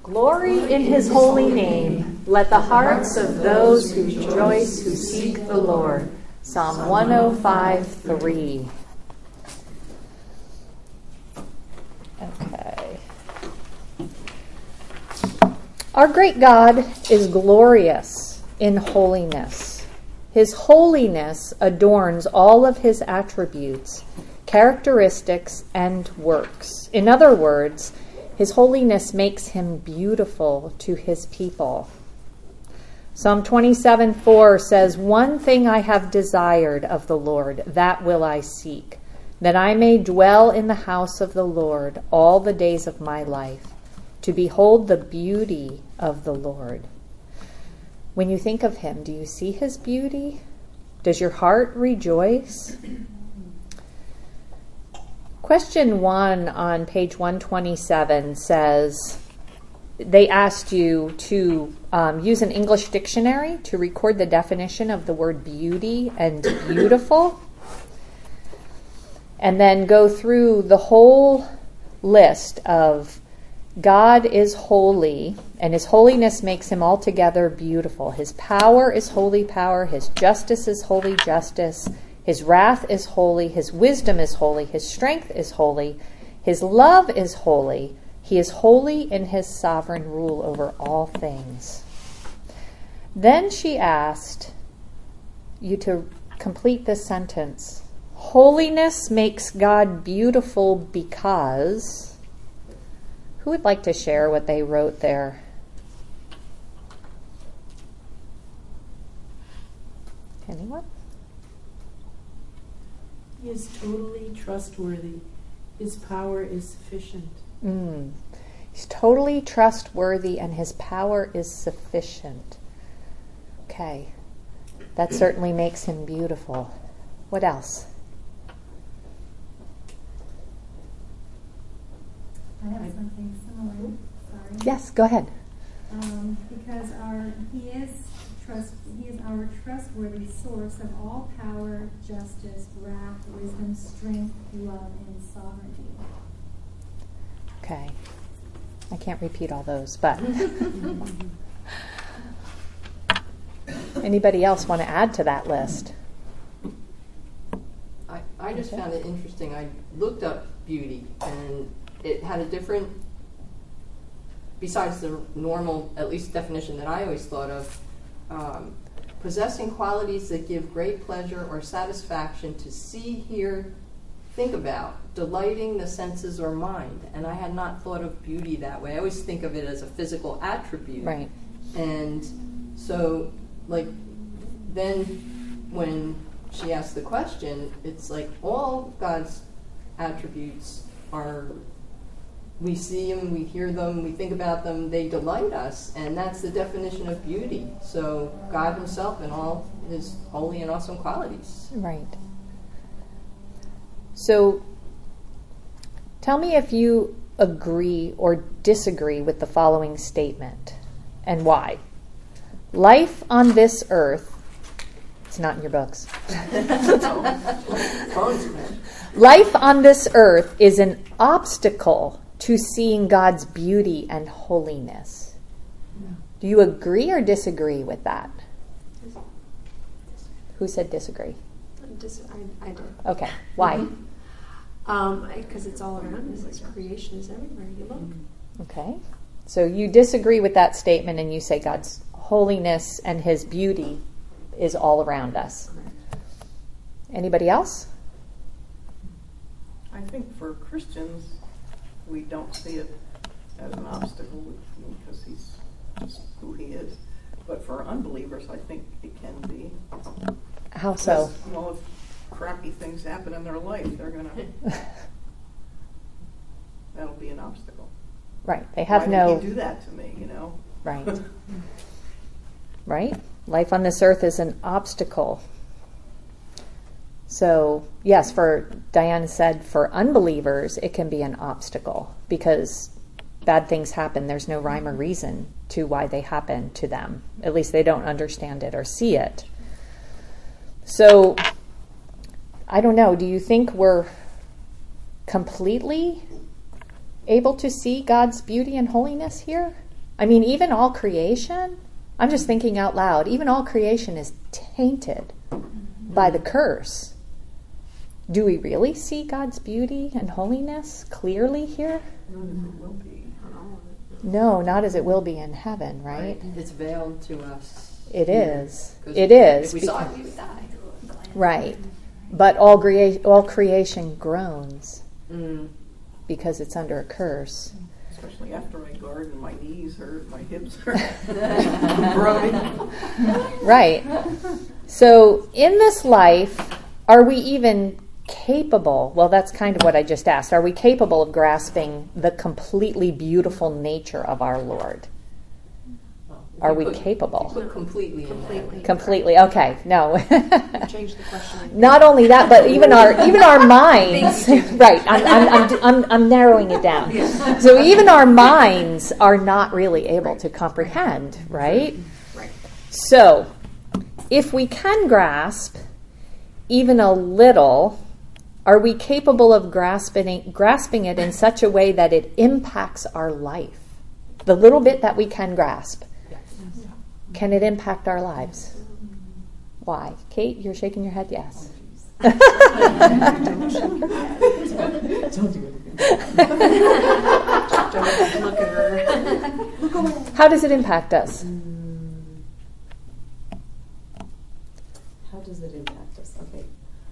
Glory in his holy name. Let the hearts of those who rejoice who seek the Lord. Psalm 105:3. Okay. Our great God is glorious in holiness. His holiness adorns all of his attributes, characteristics, and works. In other words, his holiness makes him beautiful to his people. Psalm 27:4 says, "One thing I have desired of the Lord, that will I seek, that I may dwell in the house of the Lord all the days of my life, to behold the beauty of the Lord." When you think of him, do you see his beauty? Does your heart rejoice? Question 1 on page 127 says, they asked you to use an English dictionary to record the definition of the word beauty and beautiful, and then go through the whole list of God is holy, and his holiness makes him altogether beautiful. His power is holy power. His justice is holy justice. His wrath is holy. His wisdom is holy. His strength is holy. His love is holy. He is holy in his sovereign rule over all things. Then she asked you to complete this sentence. Holiness makes God beautiful because... Who would like to share what they wrote there? Anyone? He is totally trustworthy. His power is sufficient. He's totally trustworthy and his power is sufficient. Okay. That certainly makes him beautiful. What else? I have something similar. Sorry. Yes, go ahead. Because he is our trustworthy source of all power, justice, wrath, wisdom, strength, love, and sovereignty. Okay. I can't repeat all those, but anybody else want to add to that list? I just found it interesting. I looked up beauty, and it had a different, besides the normal, at least definition that I always thought of, possessing qualities that give great pleasure or satisfaction to see, hear, think about, delighting the senses or mind. And I had not thought of beauty that way. I always think of it as a physical attribute. Right. And so, like, then when she asked the question, it's like all God's attributes are, we see them, we hear them, we think about them, they delight us, and that's the definition of beauty. So God himself in all his holy and awesome qualities. Right. So tell me if you agree or disagree with the following statement, and why. Life on this earth, it's not in your books. Life on this earth is an obstacle to seeing God's beauty and holiness. Do you agree or disagree with that? Who said disagree? I did. Okay. Why? Because it's all around us. It's creation is everywhere you look. Okay. So you disagree with that statement and you say God's holiness and his beauty is all around us. Anybody else? I think for Christians, we don't see it as an obstacle because he's just who he is. But for unbelievers, I think it can be. How so? Because, well, if crappy things happen in their life, they're going to... that'll be an obstacle. Right. They have Why did he do that to me, you know? Right. Right? Life on this earth is an obstacle. So, yes, for Diane said, for unbelievers, it can be an obstacle because bad things happen. There's no rhyme or reason to why they happen to them. At least they don't understand it or see it. So, I don't know. Do you think we're completely able to see God's beauty and holiness here? I mean, even all creation, I'm just thinking out loud, even all creation is tainted by the curse. Do we really see God's beauty and holiness clearly here? Not as it will be. No, not as it will be in heaven, right? It's veiled to us. It here. is. 'Cause It is. If we saw it, we would die. Right. But all creation groans Mm. because it's under a curse. Especially after I garden, my knees hurt, my hips hurt. Growing. Right. So in this life, are we even capable? Well, that's kind of what I just asked. Are we capable of grasping the completely beautiful nature of our Lord? Are we capable? You put completely in there. Completely. Okay. No. Change the question. Not only that, but even our minds. Right. I'm narrowing it down. So even our minds are not really able to comprehend. Right. Right. So if we can grasp even a little, are we capable of grasping it in such a way that it impacts our life? The little bit that we can grasp. Can it impact our lives? Why? Kate, you're shaking your head yes. Don't do it Don't look at her. How does it impact us? How does it impact us? Okay.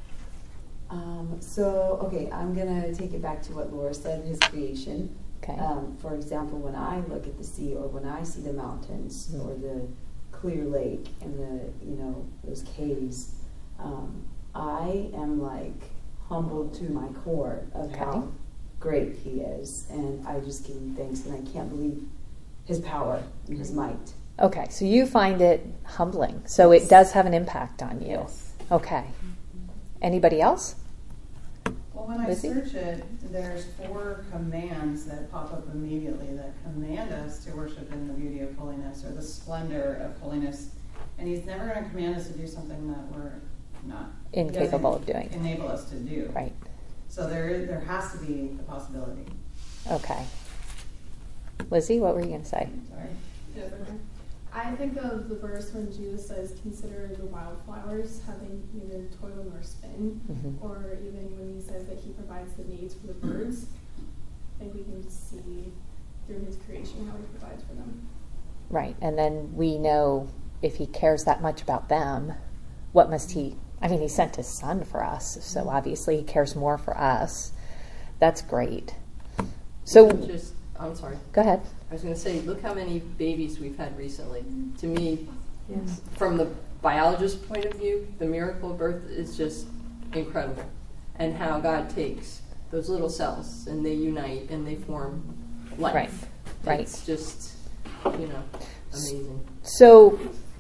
I'm going to take it back to what Laura said in his creation. Okay. For example, when I look at the sea or when I see the mountains or the clear lake and those caves, I am like humbled to my core of how great he is. And I just give him thanks and I can't believe his power and his might. Okay, so you find it humbling. So it does have an impact on you. Yes. Okay. Anybody else? Well, when I Lizzie? search it, there's 4 commands that pop up immediately that command us to worship in the beauty of holiness or the splendor of holiness. And he's never going to command us to do something that we're not Incapable of doesn't doing. enable us to do. Right. So there has to be the possibility. Okay. Lizzie, what were you going to say? Sorry. I think of the verse when Jesus says, "Consider the wildflowers, having neither toil nor spin," Mm-hmm. or even when he says that he provides the needs for the birds. I think we can see through his creation how he provides for them. Right. And then we know if he cares that much about them, what must he... I mean, he sent his son for us, so obviously he cares more for us. That's great. So... I'm sorry. Go ahead. I was going to say, look how many babies we've had recently. To me, from the biologist's point of view, the miracle of birth is just incredible. And how God takes those little cells and they unite and they form life. Right. It's just, amazing. So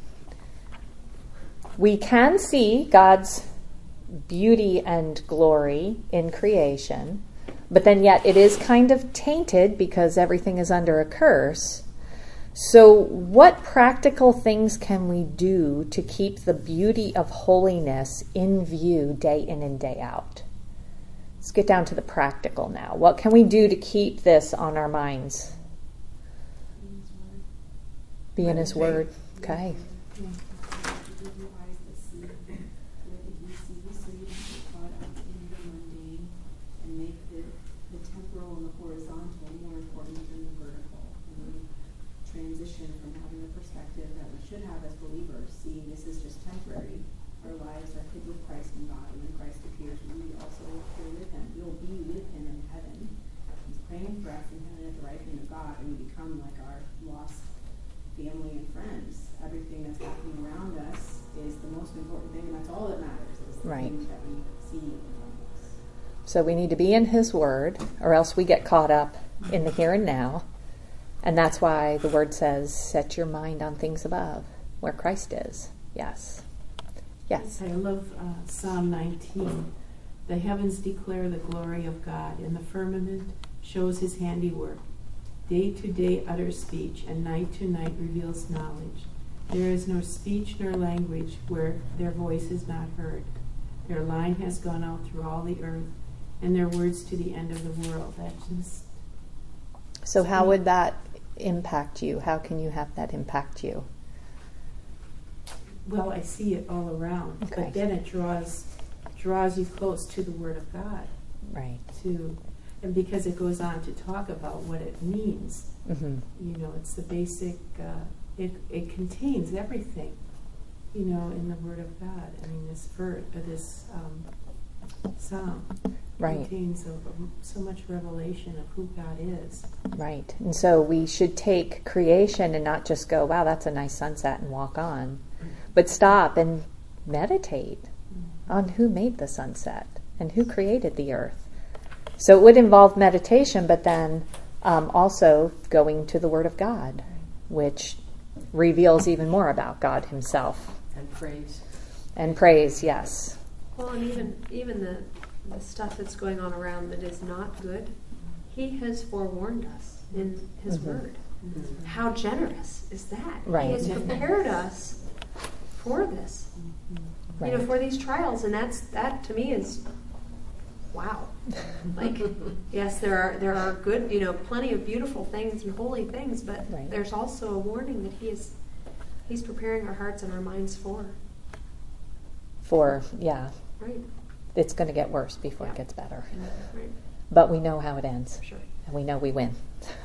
we can see God's beauty and glory in creation, but then yet it is kind of tainted because everything is under a curse. So what practical things can we do to keep the beauty of holiness in view day in and day out? Let's get down to the practical now. What can we do to keep this on our minds? Be in His Word. Okay. Transition from having the perspective that we should have as believers, seeing this is just temporary. Our lives are hid with Christ in God, and when Christ appears, we also appear with Him. We will be with Him in heaven. He's praying for us in heaven at the right hand of God, and we become like our lost family and friends. Everything that's happening around us is the most important thing, and that's all that matters, is the things that we see in front of us. So we need to be in His Word, or else we get caught up in the here and now. And that's why the Word says, set your mind on things above, where Christ is. Yes. Yes. I love Psalm 19. The heavens declare the glory of God, and the firmament shows His handiwork. Day to day utters speech, and night to night reveals knowledge. There is no speech nor language where their voice is not heard. Their line has gone out through all the earth, and their words to the end of the world. That's just... So how would that impact you? How can you have that impact you? Well, I see it all around, Okay. but then it draws you close to the Word of God. Right. And because it goes on to talk about what it means, Mm-hmm. it's the basic. It contains everything, in the Word of God. I mean, this psalm Right. contains so much revelation of who God is. Right. And so we should take creation and not just go, wow, that's a nice sunset, and walk on, but stop and meditate on who made the sunset and who created the earth. So it would involve meditation, but then also going to the Word of God, which reveals even more about God himself. And praise. And praise, yes. Well, and even the stuff that's going on around that is not good, he has forewarned us in his word. Mm-hmm. How generous is that? Right. He has prepared us for this. Right. For these trials, and that to me is wow. Like, yes, there are good, plenty of beautiful things and holy things, but Right. there's also a warning that he's preparing our hearts and our minds for. Yeah, Right. it's going to get worse before Yeah. it gets better. Right. But we know how it ends. Sure. And we know we win.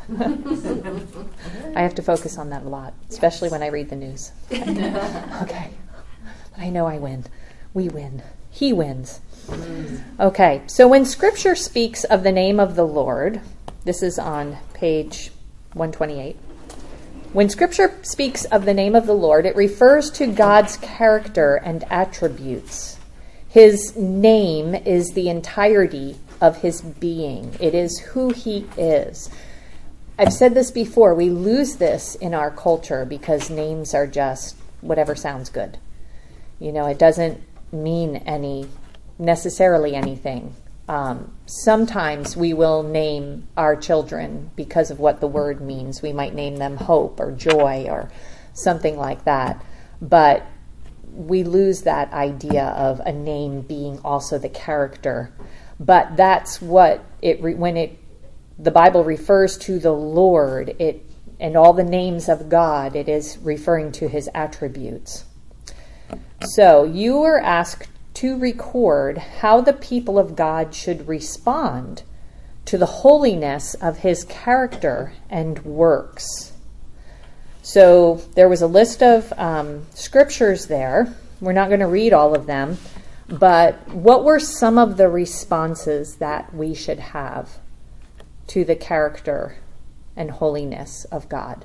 I have to focus on that a lot, especially when I read the news. Okay. But I know I win. We win. He wins. Okay. So when Scripture speaks of the name of the Lord, this is on page 128. When Scripture speaks of the name of the Lord, it refers to God's character and attributes. His name is the entirety of his being. It is who he is. I've said this before. We lose this in our culture because names are just whatever sounds good. It doesn't mean necessarily anything. Sometimes we will name our children because of what the word means. We might name them Hope or Joy or something like that. But we lose that idea of a name being also the character. But that's what the Bible refers to the Lord, and all the names of God, it is referring to his attributes. So you were asked to record how the people of God should respond to the holiness of his character and works. So there was a list of scriptures there. We're not going to read all of them, but what were some of the responses that we should have to the character and holiness of God?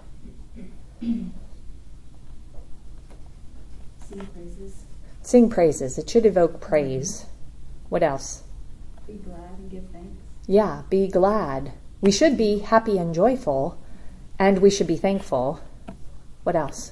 Sing praises. Sing praises. It should evoke praise. What else? Be glad and give thanks. Yeah, be glad. We should be happy and joyful, and we should be thankful. What else?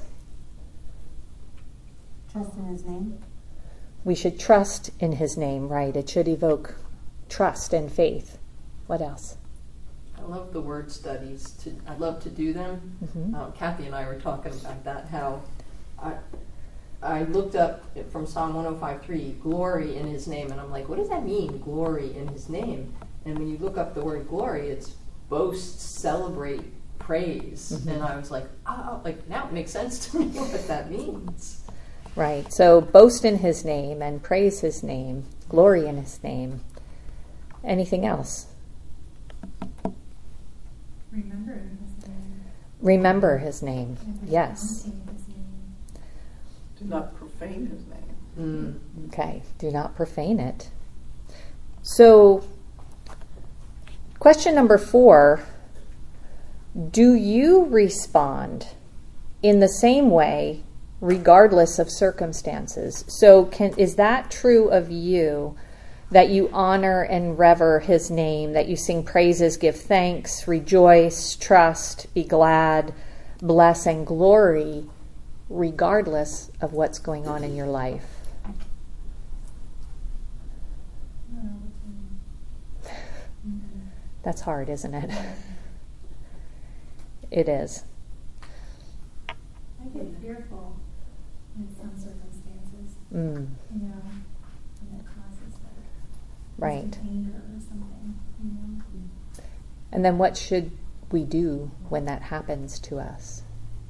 Trust in his name. We should trust in his name, right? It should evoke trust and faith. What else? I love the word studies. I love to do them. Mm-hmm. Kathy and I were talking about that, how I looked up from Psalm 105:3, glory in his name, and I'm like, what does that mean, glory in his name? And when you look up the word glory, it's boast, celebrate, praise. Mm-hmm. And I was like, now it makes sense to me what that means. Right. So boast in his name and praise his name, glory in his name. Anything else? Remember his name. Remember his name. And Yes. recounting his name. Do not profane his name. Okay. Do not profane it. So, question number 4, do you respond in the same way regardless of circumstances? So is that true of you, that you honor and revere his name, that you sing praises, give thanks, rejoice, trust, be glad, bless, and glory regardless of what's going on in your life? That's hard, isn't it? It is. I get fearful in some circumstances, Mm, and that causes that right. anger or something, And then what should we do when that happens to us?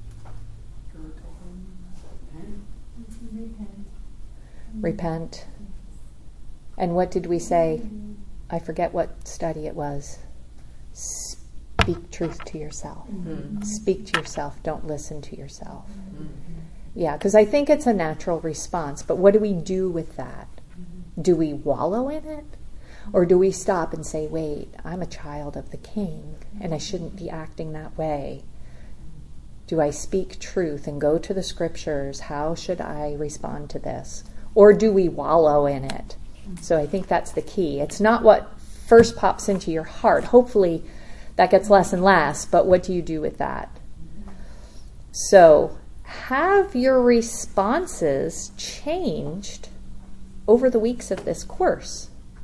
Repent. Repent. And what did we say? I forget what study it was. Speak truth to yourself. Speak to yourself. Don't listen to yourself. Yeah, because I think it's a natural response. But what do we do with that? Do we wallow in it? Or do we stop and say, wait, I'm a child of the King, and I shouldn't be acting that way? Do I speak truth and go to the scriptures? How should I respond to this? Or do we wallow in it? So I think that's the key. It's not what first pops into your heart. Hopefully that gets less and less, but what do you do with that? So have your responses changed over the weeks of this course?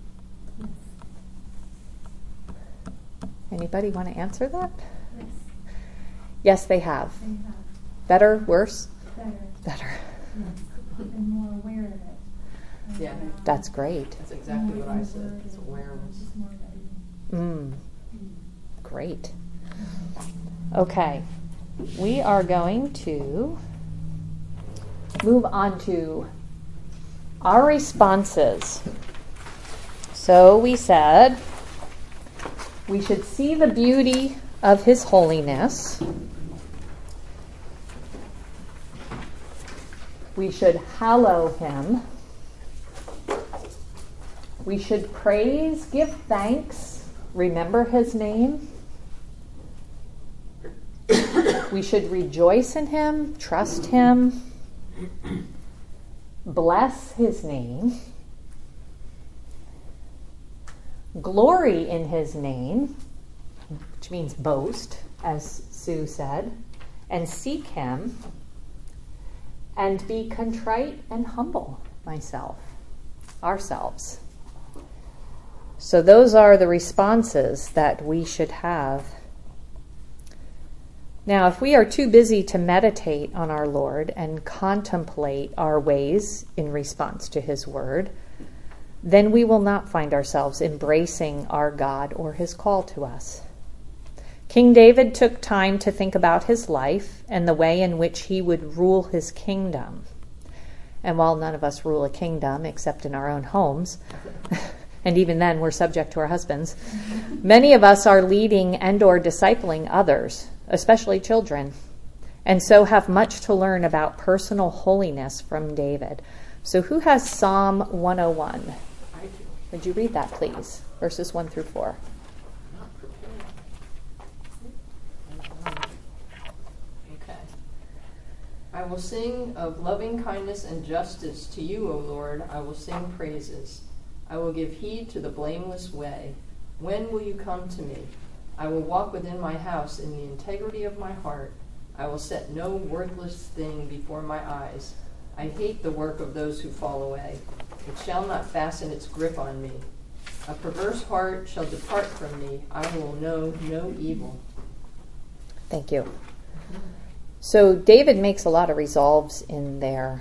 Anybody want to answer that? Yes. Yes, they have. They have. Better, worse? Better. Yes. And more aware of it. And, Yeah. That's great. That's exactly what I said. It's awareness. Just more guidance. Great. Okay. We are going to move on to our responses. So we said we should see the beauty of His holiness. We should hallow Him. We should praise, give thanks, remember His name. We should rejoice in Him, trust Him, bless His name, glory in His name, which means boast, as Sue said, and seek Him, and be contrite and humble ourselves. So those are the responses that we should have. Now, if we are too busy to meditate on our Lord and contemplate our ways in response to His word, then we will not find ourselves embracing our God or His call to us. King David took time to think about his life and the way in which he would rule his kingdom. And while none of us rule a kingdom except in our own homes, and even then we're subject to our husbands, many of us are leading and or discipling others, especially children, and so have much to learn about personal holiness from David. So who has Psalm 101? I do. Would you read that, please? Verses 1 through 4. Not prepared. Okay. I will sing of loving kindness and justice to you, O Lord. I will sing praises. I will give heed to the blameless way. When will you come to me? I will walk within my house in the integrity of my heart. I will set no worthless thing before my eyes. I hate the work of those who fall away. It shall not fasten its grip on me. A perverse heart shall depart from me. I will know no evil. Thank you. So David makes a lot of resolves in there,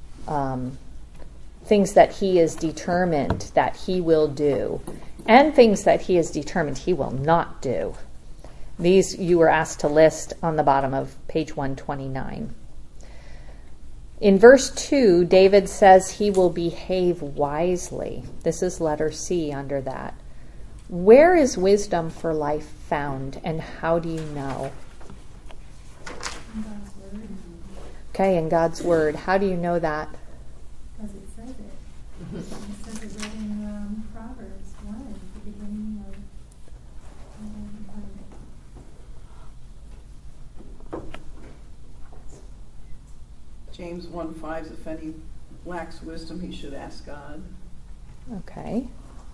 things that he is determined that he will do, and things that he is determined he will not do. These you were asked to list on the bottom of page 129. In verse 2, David says he will behave wisely. This is letter C under that. Where is wisdom for life found, and how do you know? In God's word. Okay, in God's word. How do you know that? Because it says it. It says it right in Proverbs 1, the beginning of James 1:5, if any lacks wisdom, he should ask God. Okay.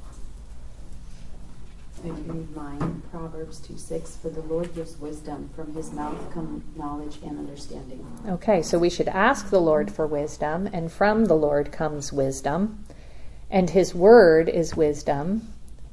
I read mine, Proverbs 2:6, for the Lord gives wisdom, from his mouth come knowledge and understanding. Okay, so we should ask the Lord for wisdom, and from the Lord comes wisdom, and his word is wisdom.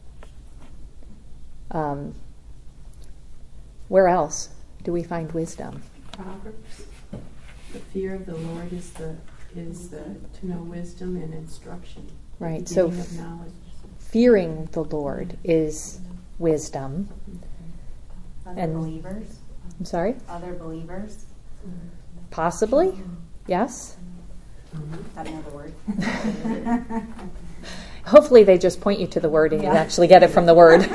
Where else do we find wisdom? Proverbs. The fear of the Lord is to know wisdom and instruction. Right, The so beginning of knowledge. fearing the Lord is wisdom. Other And- believers? I'm sorry? Other believers? Possibly? Yes? That another word? Hopefully they just point you to the word and you Yeah. actually get it from the word.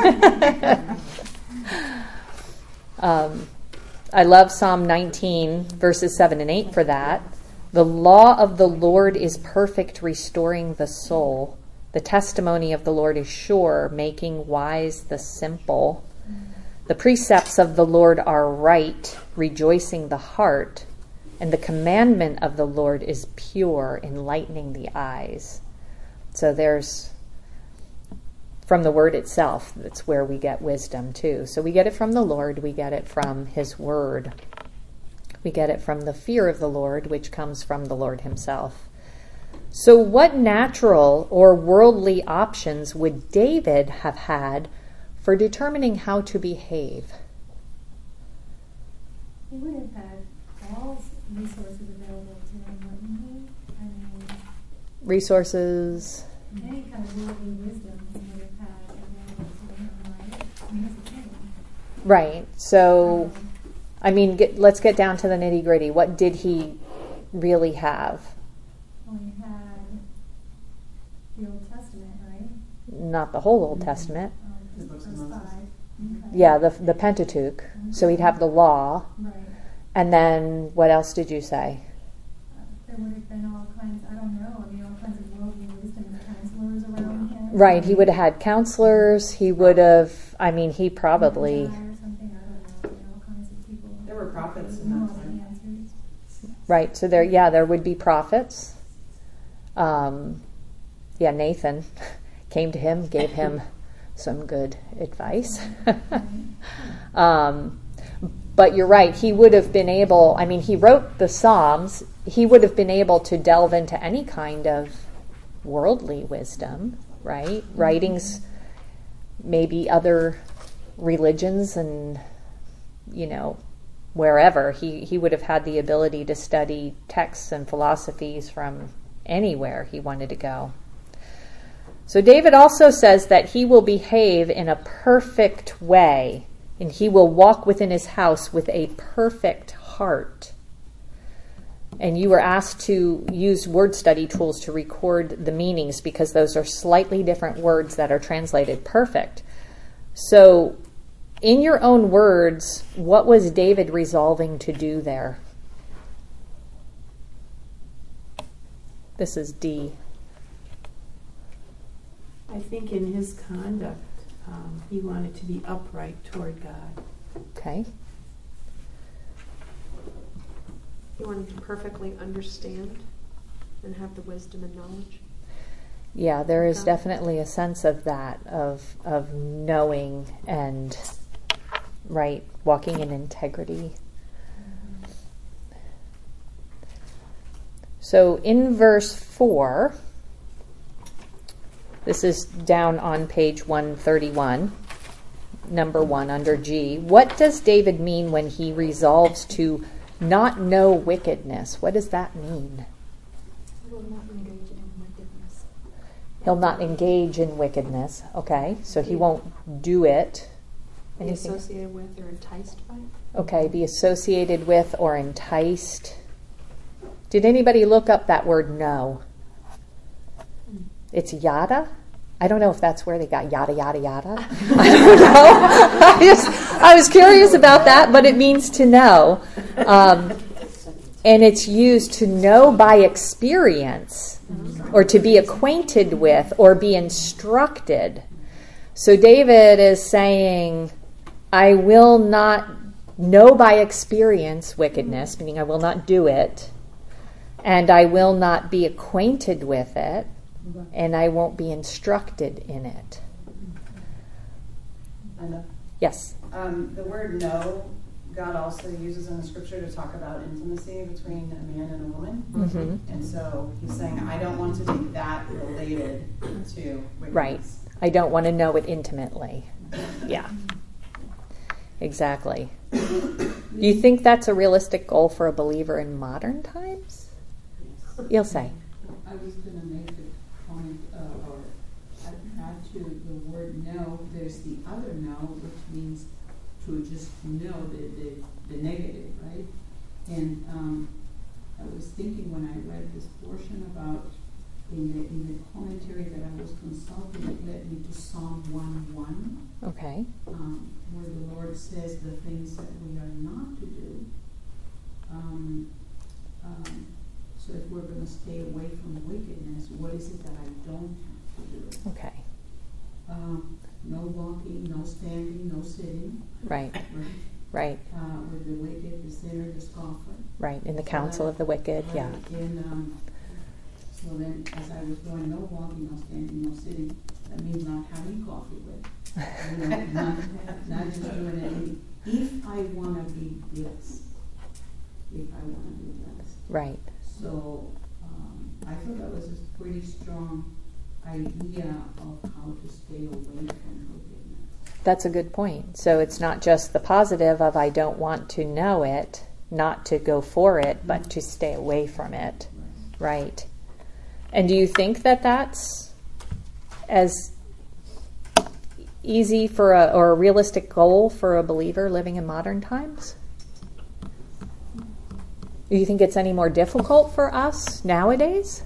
I love Psalm 19, verses 7 and 8 for that. The law of the Lord is perfect, restoring the soul. The testimony of the Lord is sure, making wise the simple. The precepts of the Lord are right, rejoicing the heart. And the commandment of the Lord is pure, enlightening the eyes. So there's, from the word itself, that's where we get wisdom too. So we get it from the Lord, we get it from his word. We get it from the fear of the Lord, which comes from the Lord himself. So what natural or worldly options would David have had for determining how to behave? He would have had all resources available to him, wouldn't he? I mean, Resources? any kind of worldly wisdom he would have had available to him, right? I mean, he's a king. Right. So, I mean, let's get down to the nitty gritty. What did he really have? Well, he had the Old Testament, right? Not the whole Old Testament. The books of Verse Moses. 5. Okay. Yeah, the Pentateuch. So he'd have the law. Right. And then what else did you say? There would have been all kinds, I don't know, I mean, all kinds of worldly wisdom and counselors around him. Right. He would have had counselors. He would have, I mean, he probably, Or something, I don't know, all kinds of people. There were prophets in Knew all that the time. answers. right. So there would be prophets. Nathan came to him, gave him some good advice. But you're right, he would have been able, I mean, he wrote the Psalms, he would have been able to delve into any kind of worldly wisdom, right? Writings, maybe other religions and, wherever. He would have had the ability to study texts and philosophies from anywhere he wanted to go. So David also says that he will behave in a perfect way, and he will walk within his house with a perfect heart. And you were asked to use word study tools to record the meanings because those are slightly different words that are translated perfect. So in your own words, what was David resolving to do there? This is D. I think in his conduct, he wanted to be upright toward God. Okay. You want to perfectly understand and have the wisdom and knowledge. Yeah, there is Okay. definitely a sense of that, of knowing and, right, walking in integrity. So in verse 4, this is down on page 131, number 1 under G. What does David mean when he resolves to not know wickedness? What does that mean? Will not engage in wickedness. He'll not engage in wickedness. Okay, so he won't do it. Be Anything? associated with or enticed by. Okay, be associated with or enticed. Did anybody look up that word know? It's yada. I don't know if that's where they got yada, yada, yada. I don't know. I was curious about that, but it means to know. And it's used to know by experience or to be acquainted with or be instructed. So David is saying, I will not know by experience wickedness, meaning I will not do it, and I will not be acquainted with it, and I won't be instructed in it. I know. Yes? The word know, God also uses in the scripture to talk about intimacy between a man and a woman. Mm-hmm. And so he's saying, I don't want to be that related to wickedness. Right. I don't want to know it intimately. Yeah. Exactly. Do you think that's a realistic goal for a believer in modern times? You'll say. I was going to make a comment, or add to the word know. There's the other know, which means to just know the negative, right? And I was thinking when I read this portion about in the commentary that I was consulting, it led me to Psalm 1:1. Okay. Where the Lord says the things that we are not to do. So if we're going to stay away from wickedness, what is it that I don't have to do? Okay. No walking, no standing, no sitting. Right. Right. With the wicked, the sinner, the scoffer. Right. In the counsel of the wicked. Right. Yeah. So then, as I was going, no walking, no standing, no sitting. That means not having coffee with. Not just doing anything. If I want to be blessed. Right. So I thought that was a pretty strong idea of how to stay away from wickedness. That's a good point. So it's not just the positive of I don't want to know it, not to go for it, but to stay away from it. Right. And do you think that that's as easy for or a realistic goal for a believer living in modern times? Do you think it's any more difficult for us nowadays?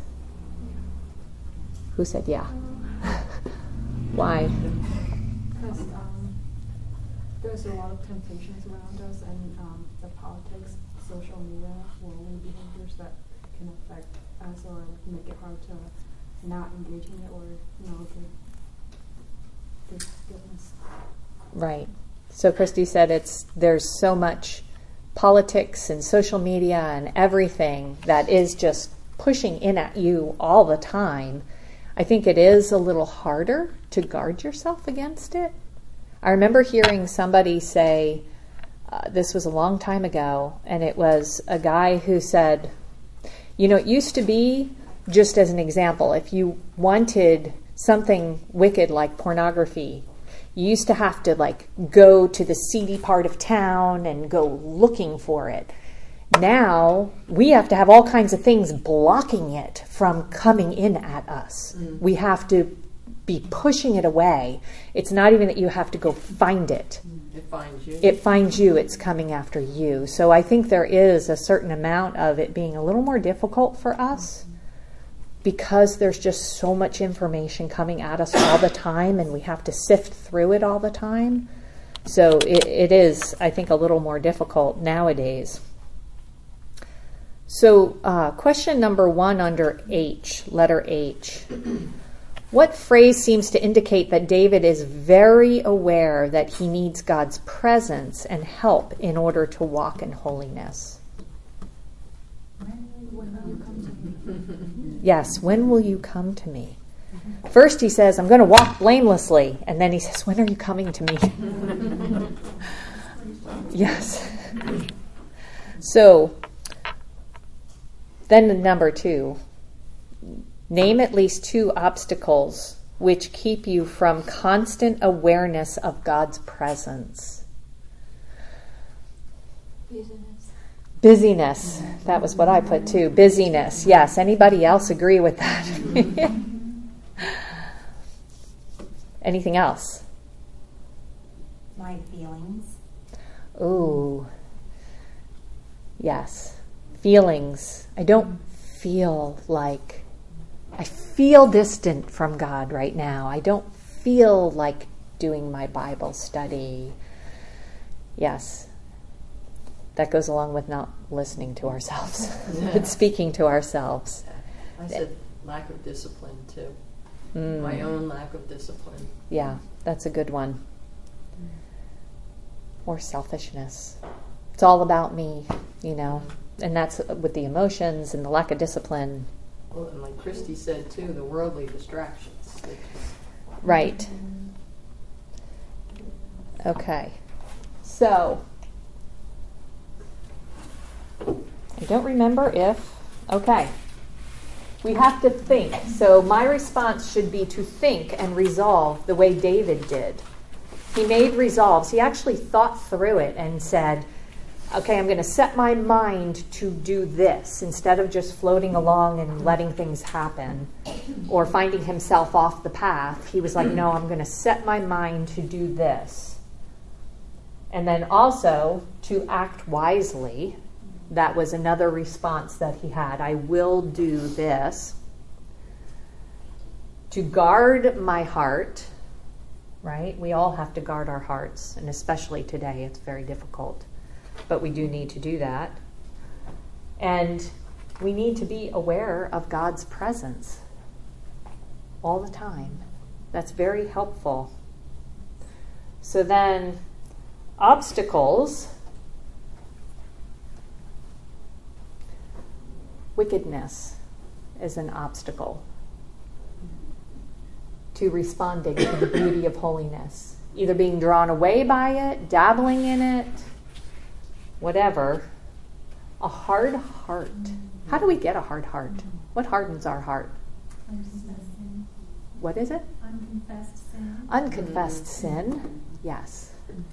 Who said yeah? Why? Because there's a lot of temptations around us, and the politics, social media, worldly behaviors that can affect us or make it hard to not engage in it or know the goodness. Right. So Christy said there's so much politics and social media and everything that is just pushing in at you all the time. I think it is a little harder to guard yourself against it. I remember hearing somebody say, this was a long time ago, and it was a guy who said, it used to be, just as an example, if you wanted something wicked like pornography, you used to have to go to the seedy part of town and go looking for it. Now we have to have all kinds of things blocking it from coming in at us. We have to be pushing it away. It's not even that you have to go find it. It finds you. It finds you. It's coming after you. So I think there is a certain amount of it being a little more difficult for us because there's just so much information coming at us all the time, and we have to sift through it all the time. So it is, I think, a little more difficult nowadays. So question number 1 under H, letter H. What phrase seems to indicate that David is very aware that he needs God's presence and help in order to walk in holiness? Yes, when will you come to me? First he says, I'm going to walk blamelessly. And then he says, when are you coming to me? Yes. So, then number 2. Name at least 2 obstacles which keep you from constant awareness of God's presence. Busyness. That was what I put too. Busyness. Yes. Anybody else agree with that? Anything else? My feelings. Ooh. Yes. Feelings. I don't feel like... I feel distant from God right now. I don't feel like doing my Bible study. Yes. That goes along with not listening to ourselves, but speaking to ourselves. I said lack of discipline too. My own lack of discipline. Yeah, that's a good one. Or selfishness. It's all about me, and that's with the emotions and the lack of discipline. Well, and like Christy said too, the worldly distractions. Right. Okay. So, I don't remember if... Okay. We have to think. So my response should be to think and resolve the way David did. He made resolves. He actually thought through it and said, okay, I'm going to set my mind to do this instead of just floating along and letting things happen or finding himself off the path. He was like, no, I'm going to set my mind to do this. And then also to act wisely. That was another response that he had. I will do this. To guard my heart, right? We all have to guard our hearts, and especially today, it's very difficult. But we do need to do that. And we need to be aware of God's presence all the time. That's very helpful. So then, obstacles. Wickedness is an obstacle to responding to the beauty of holiness. Either being drawn away by it, dabbling in it, whatever. A hard heart. How do we get a hard heart? What hardens our heart? Unconfessed sin. What is it? Unconfessed sin. Unconfessed sin. Yes.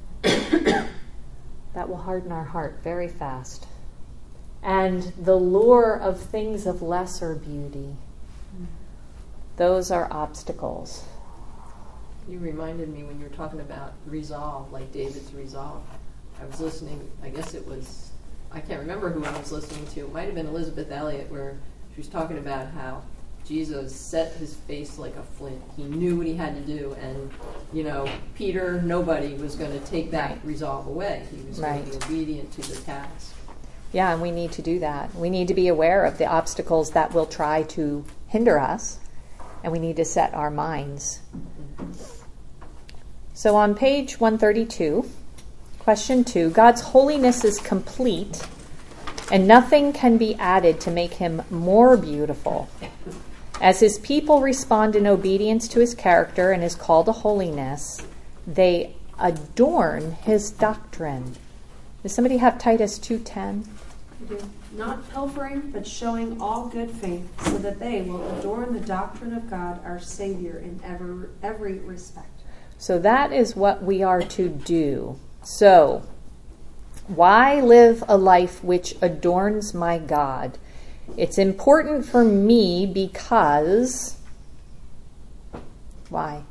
That will harden our heart very fast. And the lure of things of lesser beauty. Those are obstacles. You reminded me when you were talking about resolve, like David's resolve. I was listening, I guess it was, I can't remember who I was listening to. It might have been Elizabeth Elliot, where she was talking about how Jesus set his face like a flint. He knew what he had to do, and, Peter, nobody was going to take that resolve away. He was going to be obedient to the task. Yeah, and we need to do that. We need to be aware of the obstacles that will try to hinder us, and we need to set our minds. So on page 132, question 2, God's holiness is complete, and nothing can be added to make him more beautiful. As his people respond in obedience to his character and his call to holiness, they adorn his doctrine. Does somebody have Titus 2:10? Not pilfering, but showing all good faith, so that they will adorn the doctrine of God, our Savior, in every respect. So that is what we are to do. So, why live a life which adorns my God? It's important for me because... Why?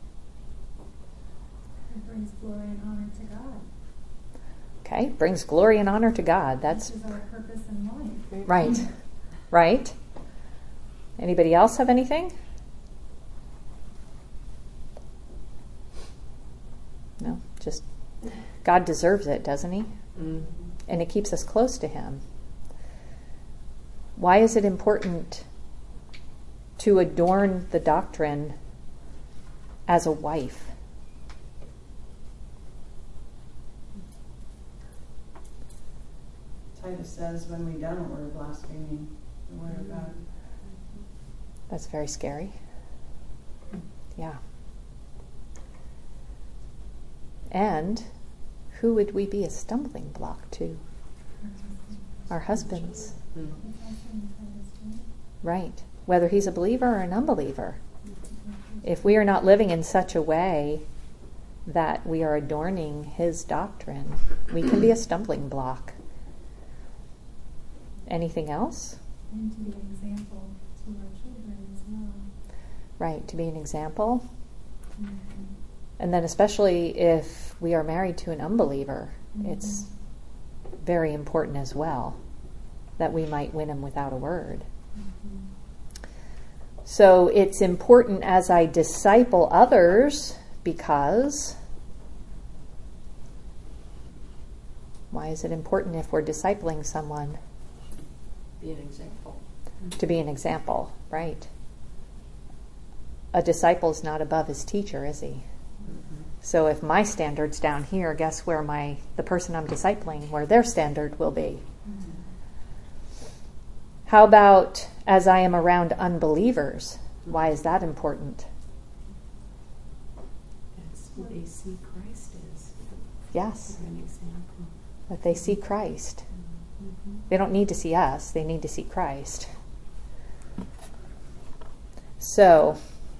It brings glory and honor to God. Okay, brings glory and honor to God. That's This is our purpose in life. right. Right. Anybody else have anything? No, just God deserves it, doesn't he? Mm-hmm. And it keeps us close to him. Why is it important to adorn the doctrine as a wife? Titus says when we don't, we're blaspheming the word of God. That's very scary. Yeah. And who would we be a stumbling block to? Our husbands. Right. Whether he's a believer or an unbeliever. If we are not living in such a way that we are adorning his doctrine, we can be a stumbling block. Anything else? And to be an example to our children as well. Right, to be an example. Mm-hmm. And then especially if we are married to an unbeliever, it's very important as well that we might win him without a word. So it's important as I disciple others because... Why is it important if we're discipling someone? Be an example. To be an example, right. A disciple's not above his teacher, is he? Mm-hmm. So if my standard's down here, guess where the person I'm discipling, where their standard will be? Mm-hmm. How about as I am around unbelievers? Why is that important? That's who they see Christ as. Yes, An example. that they see Christ. Mm-hmm. They don't need to see us, they need to see Christ. So,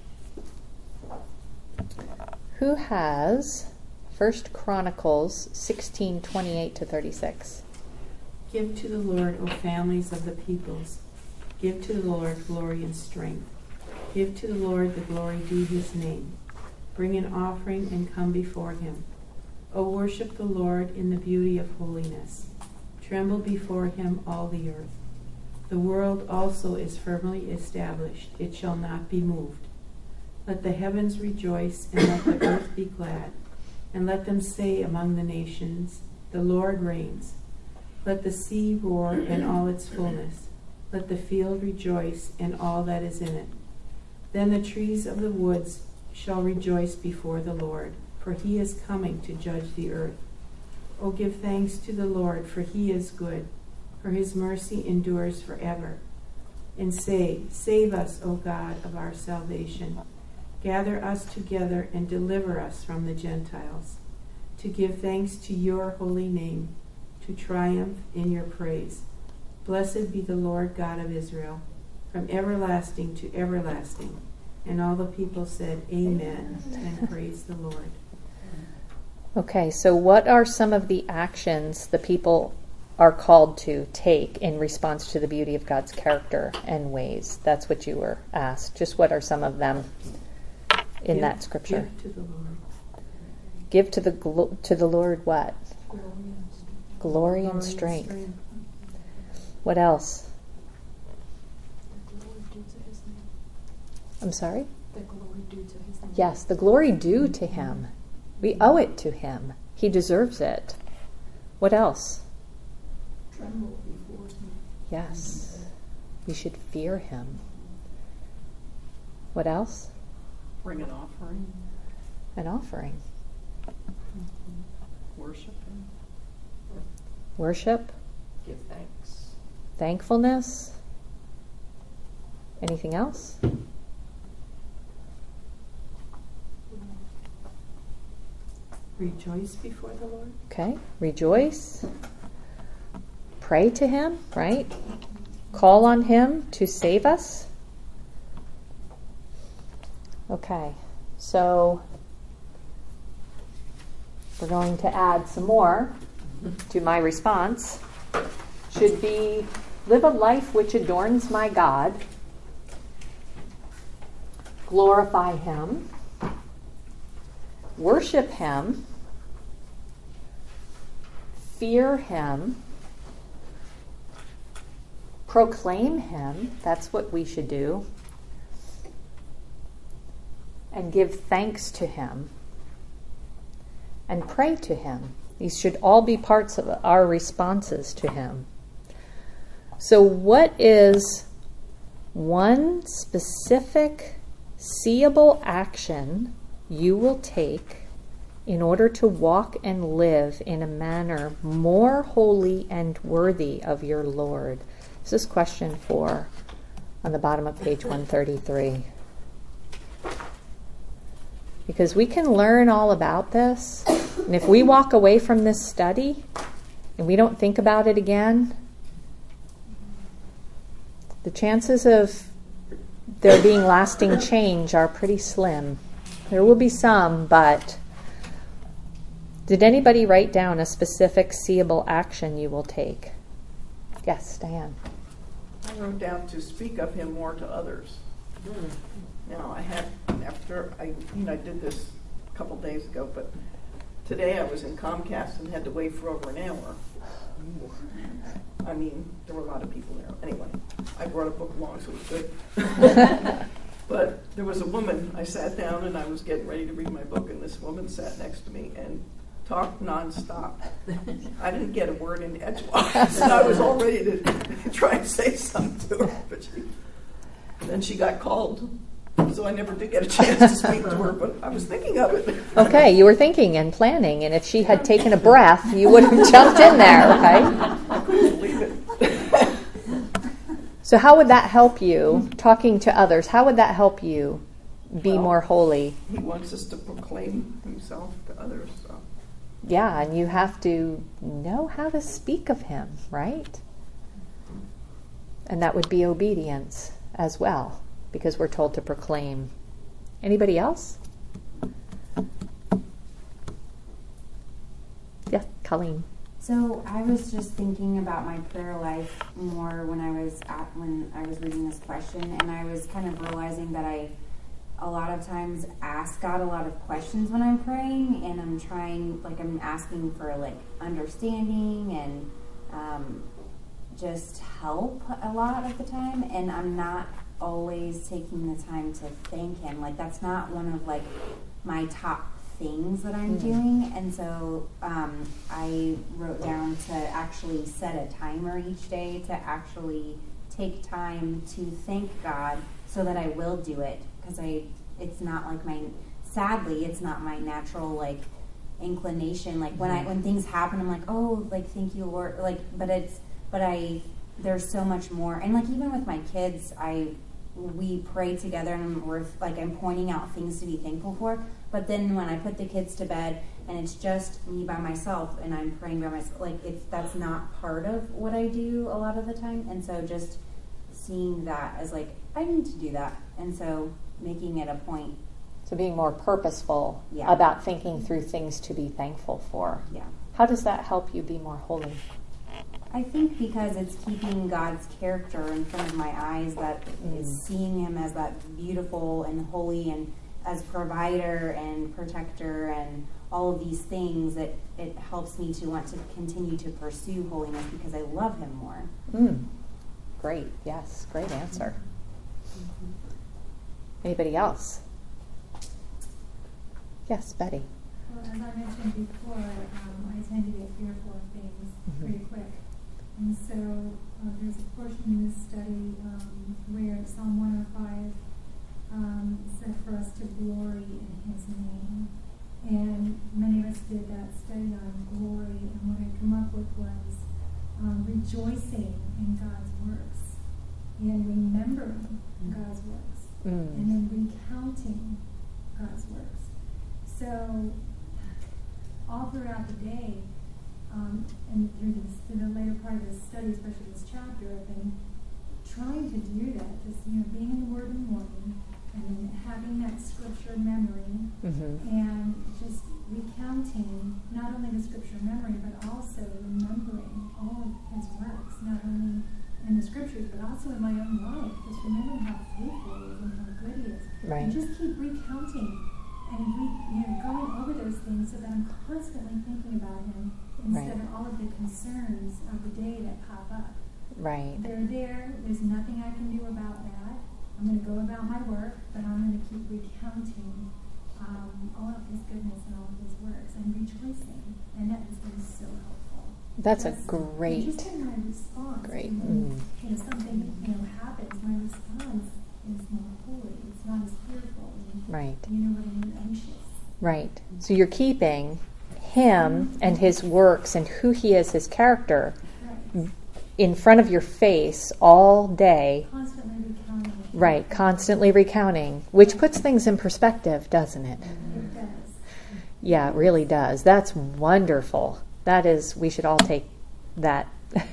who has 1 Chronicles 16:28 to 36? Give to the Lord, O families of the peoples. Give to the Lord glory and strength. Give to the Lord the glory due his name. Bring an offering and come before him. O worship the Lord in the beauty of holiness. Tremble before him, all the earth. The world also is firmly established. It shall not be moved. Let the heavens rejoice, and let the earth be glad. And let them say among the nations, the Lord reigns. Let the sea roar in all its fullness. Let the field rejoice and all that is in it. Then the trees of the woods shall rejoice before the Lord, for he is coming to judge the earth. O give thanks to the Lord, for he is good, for his mercy endures forever. And say, save us, O God of our salvation. Gather us together and deliver us from the Gentiles, to give thanks to your holy name, to triumph in your praise. Blessed be the Lord God of Israel, from everlasting to everlasting. And all the people said, Amen, and praise the Lord. Okay, so what are some of the actions the people are called to take in response to the beauty of God's character and ways? That's what you were asked. Just what are some of them in that scripture? Give to the Lord. Give to the Lord what? Glory and strength. What else? I'm sorry? The glory due to his name. Yes, the glory due to him. We owe it to him. He deserves it. What else? Tremble before him. Yes. We should fear him. What else? Bring an offering, An offering. worship him. Worship. Give thanks. Thankfulness. Anything else? Rejoice before the Lord. Okay. Rejoice. Pray to him, right? Call on him to save us. Okay. So we're going to add some more to my response. Should be live a life which adorns my God. Glorify him. Worship him. Fear him. Proclaim him. That's what we should do. And give thanks to him. And pray to him. These should all be parts of our responses to him. So what is one specific, seeable action you will take in order to walk and live in a manner more holy and worthy of your Lord? This is question 4 on the bottom of page 133. Because we can learn all about this, and if we walk away from this study and we don't think about it again, the chances of there being lasting change are pretty slim. There will be some, but did anybody write down a specific seeable action you will take? Yes, Diane. I wrote down to speak of him more to others. Now, I did this a couple days ago, but today I was in Comcast and had to wait for over an hour. I mean, there were a lot of people there. Anyway, I brought a book along, so it was good. But there was a woman, I sat down and I was getting ready to read my book, and this woman sat next to me and talked nonstop. I didn't get a word in edgewise, and I was all ready to try and say something to her, but then she got called. So I never did get a chance to speak to her, but I was thinking of it. Okay, you were thinking and planning, and if she had taken a breath, you would have jumped in there, okay? I couldn't believe it. So how would that help you, talking to others, how would that help you be more holy? He wants us to proclaim himself to others. So. Yeah, and you have to know how to speak of him, right? And that would be obedience as well, because we're told to proclaim. Anybody else? Yeah, Colleen. So I was just thinking about my prayer life more when I was reading this question, and I was kind of realizing that a lot of times ask God a lot of questions when I'm praying, and I'm trying, like, I'm asking for, like, understanding and just help a lot of the time, and I'm not always taking the time to thank Him. Like, that's not one of, like, my top things that I'm doing, and so I wrote down to actually set a timer each day to actually take time to thank God so that I will do it, because it's not like sadly it's not my natural, like, inclination. Like, when things happen, I'm like, oh, like, thank you, Lord, like, there's so much more. And, like, even with my kids, we pray together, and I'm pointing out things to be thankful for. But then when I put the kids to bed and it's just me by myself and I'm praying by myself, like, that's not part of what I do a lot of the time. And so just seeing that as, like, I need to do that, and so making it a point. So being more purposeful about thinking through things to be thankful for. Yeah. How does that help you be more holy? I think because it's keeping God's character in front of my eyes, that is seeing Him as that beautiful and holy, and as provider and protector and all of these things, that it helps me to want to continue to pursue holiness because I love Him more. Great. Yes. Great answer. Anybody else? Yes, Betty. Well, as I mentioned before, I tend to get fearful of things pretty quick. And so there's a portion in this study where Psalm 105 said for us to glory in His name. And many of us did that study on glory, and what I come up with was rejoicing in God's works and remembering God's works and then recounting God's works. So all throughout the day, and through the later part of this study, especially this chapter, I've been trying to do that, just being in the Word in the morning, and then having that scripture memory, and just recounting not only the scripture memory, but also remembering all of His works, not only in the scriptures, but also in my own life. Just remembering how faithful He is and how good He is, and just keep recounting and going over those things so that I'm constantly thinking about Him instead of all of the concerns of the day that pop up. Right. They're there. There's nothing I can do about that. I'm going to go about my work, but I'm going to keep recounting all of His goodness and all of His works and rejoicing. And that has been so helpful. That's a great. Just in my response. Great. When, something happens, my response is more holy. It's not as fearful. Right. Anxious. Right. So you're keeping Him and His works and who He is, His character, in front of your face all day. Constantly recounting. Right. Constantly recounting, which puts things in perspective, doesn't it? It does. Yeah, it really does. That's wonderful. That is, we should all take that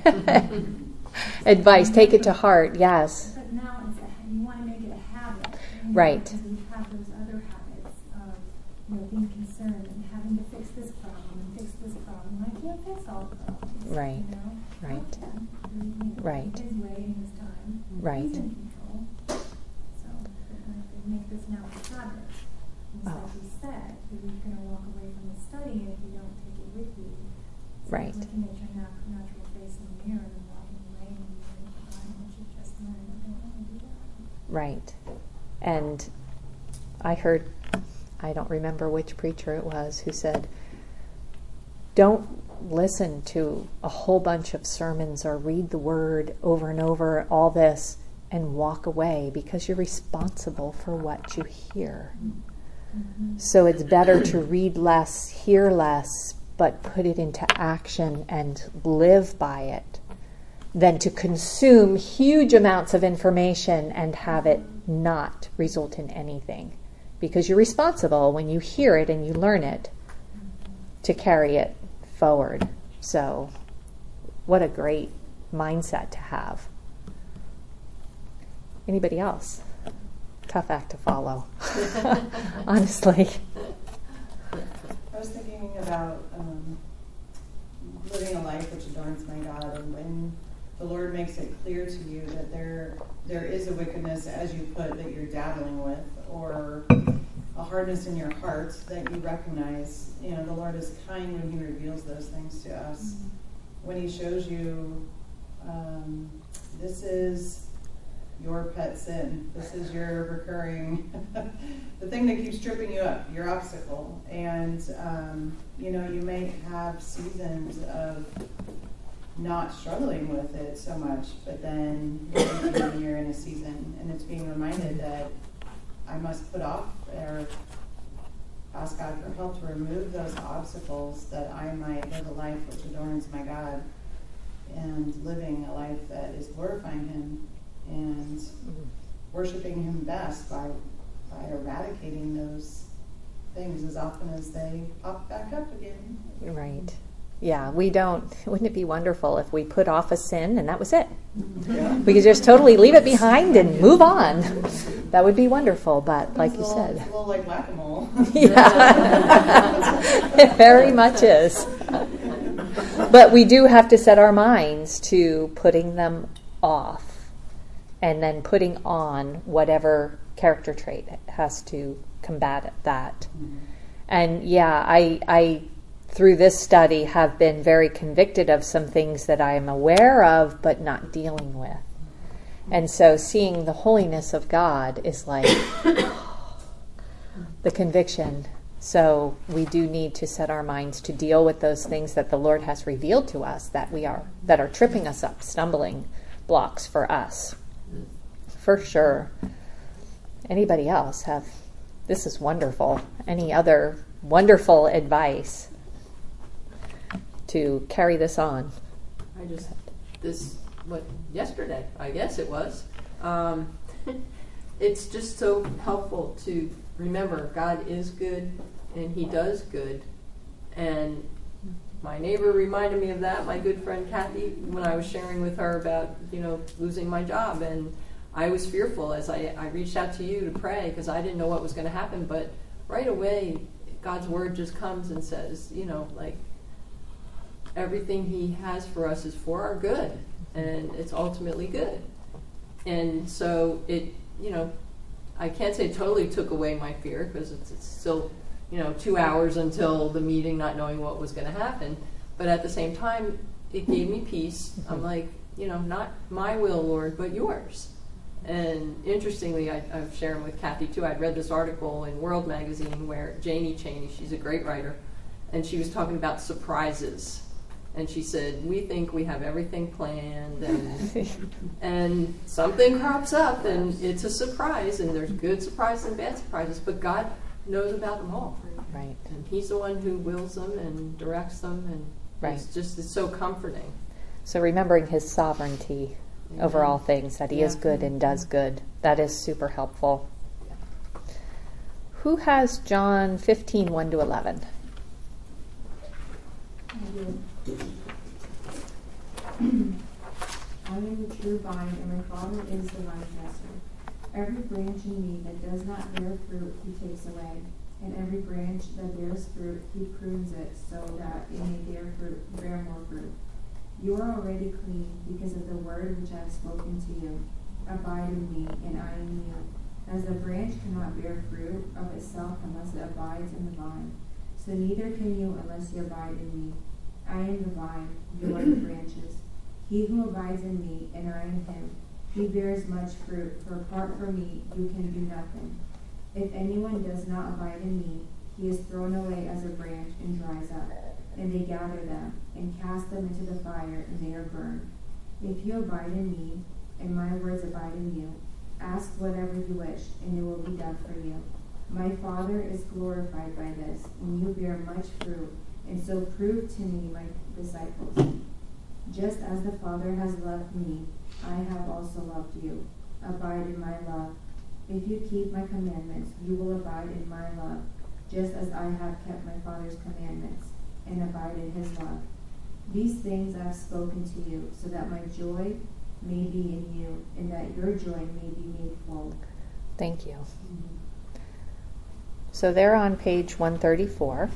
advice, take it to heart, yes. But now you want to make it a habit. Right. Because we have those other habits of being concerned and having to fix this problem and fix this problem. I can't fix all the problems. Right. Right. I can. Right. His way and His time. Right. He's in control. So we're going to make this now a habit. And so like you said, you're going to walk away from the study, and if you don't take it with you, it's like looking at your natural face in the mirror and walking away, and you should just learn. I don't want to do that. Right. And I heard, I don't remember which preacher it was, who said, don't listen to a whole bunch of sermons or read the Word over and over, all this, and walk away, because you're responsible for what you hear. So it's better to read less, hear less, but put it into action and live by it, than to consume huge amounts of information and have it not result in anything. Because you're responsible when you hear it and you learn it to carry it forward. So what a great mindset to have. Anybody else? Tough act to follow. Honestly. I was thinking about living a life which adorns my God, and when the Lord makes it clear to you that there is a wickedness, as you put, that you're dabbling with, or a hardness in your heart that you recognize. You know, the Lord is kind when He reveals those things to us. When He shows you, this is your pet sin. This is your recurring, the thing that keeps tripping you up, your obstacle. And, you know, you may have seasons of not struggling with it so much, but then you're in a season and it's being reminded that I must put off or ask God for help to remove those obstacles, that I might live a life which adorns my God and living a life that is glorifying Him and worshiping Him best by eradicating those things as often as they pop back up again. Right. Yeah, wouldn't it be wonderful if we put off a sin and that was it? Yeah. We could just totally leave it behind and move on. That would be wonderful, but like you said. It's a little like whack-a-mole. Yeah, it very much is. But we do have to set our minds to putting them off and then putting on whatever character trait has to combat that. And yeah, I through this study have been very convicted of some things that I am aware of but not dealing with. And so seeing the holiness of God is like the conviction. So we do need to set our minds to deal with those things that the Lord has revealed to us that are tripping us up, stumbling blocks for us. For sure. Anybody else have, this is wonderful, any other wonderful advice to carry this on? Yesterday, I guess it was. It's just so helpful to remember God is good and He does good. And my neighbor reminded me of that, my good friend Kathy, when I was sharing with her about, losing my job. And I was fearful as I reached out to you to pray because I didn't know what was going to happen. But right away, God's word just comes and says, everything He has for us is for our good, and it's ultimately good. And so it, I can't say it totally took away my fear because it's still, 2 hours until the meeting, not knowing what was going to happen. But at the same time, it gave me peace. I'm like, not my will, Lord, but yours. And interestingly, I've shared with Kathy too, I'd read this article in World Magazine where Janie Chaney, she's a great writer, and she was talking about surprises. And she said, we think we have everything planned, and something crops up, and it's a surprise, and there's good surprises and bad surprises, but God knows about them all. Right. And He's the one who wills them and directs them, and right. It's so comforting. So remembering His sovereignty over all things, that He is good and does good, that is super helpful. Who has John 15, 1-11? I am the true vine, and my Father is the vine dresser. Every branch in me that does not bear fruit, He takes away, and every branch that bears fruit, He prunes it, so that it may bear more fruit. You are already clean because of the word which I have spoken to you. Abide in me, and I in you. As the branch cannot bear fruit of itself unless it abides in the vine, so neither can you unless you abide in me. I am the vine, you are the branches. He who abides in me, and I in him, he bears much fruit, for apart from me you can do nothing. If anyone does not abide in me, he is thrown away as a branch and dries up, and they gather them, and cast them into the fire, and they are burned. If you abide in me, and my words abide in you, ask whatever you wish, and it will be done for you. My Father is glorified by this, when you bear much fruit, and so prove to me, my disciples. Just as the Father has loved me, I have also loved you. Abide in my love. If you keep my commandments, you will abide in my love, just as I have kept my Father's commandments, and abide in His love. These things I have spoken to you, so that my joy may be in you, and that your joy may be made full. Thank you. So they're on page 134.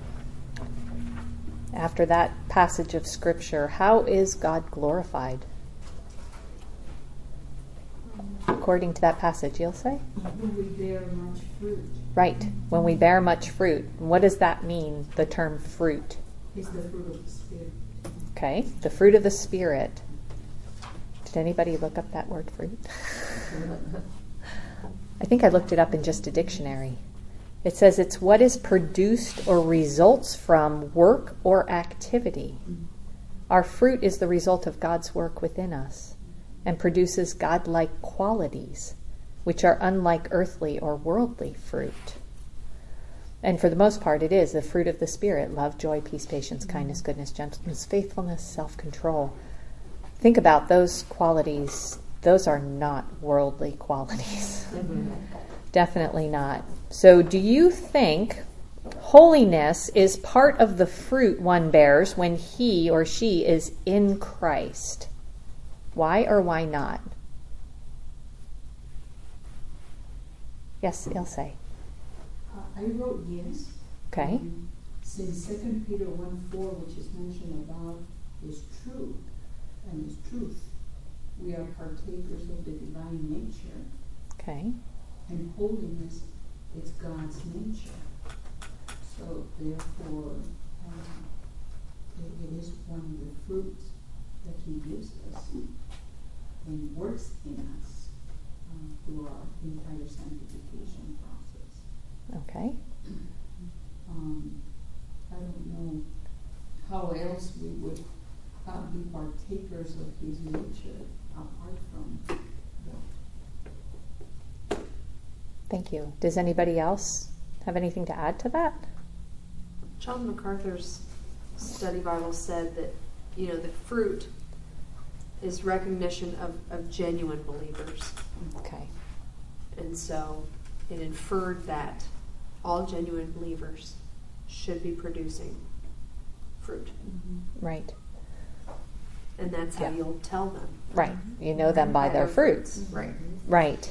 After that passage of Scripture, how is God glorified according to that passage, you'll say? When we bear much fruit. Right, when we bear much fruit. What does that mean, the term fruit? It's the fruit of the Spirit. Okay, the fruit of the Spirit. Did anybody look up that word fruit? I think I looked it up in just a dictionary. It says it's what is produced or results from work or activity. Our fruit is the result of God's work within us and produces God-like qualities, which are unlike earthly or worldly fruit. And for the most part, it is the fruit of the Spirit: love, joy, peace, patience, kindness, goodness, gentleness, faithfulness, self-control. Think about those qualities. Those are not worldly qualities. Definitely not. So do you think holiness is part of the fruit one bears when he or she is in Christ? Why or why not? Yes, Ilse. I wrote yes. Okay. Since 2 Peter 1:4, which is mentioned above, is true and is truth. We are partakers of the divine nature. Okay. And holiness is God's nature. So therefore, it is one of the fruits that He gives us and works in us through our entire sanctification process. Okay. I don't know how else we would be partakers of His nature apart from that. Thank you. Does anybody else have anything to add to that? John MacArthur's study Bible said that, the fruit is recognition of genuine believers. Okay. And so it inferred that all genuine believers should be producing fruit. Right. And that's how you'll tell them. Right. You know them by their fruits. Right. Right.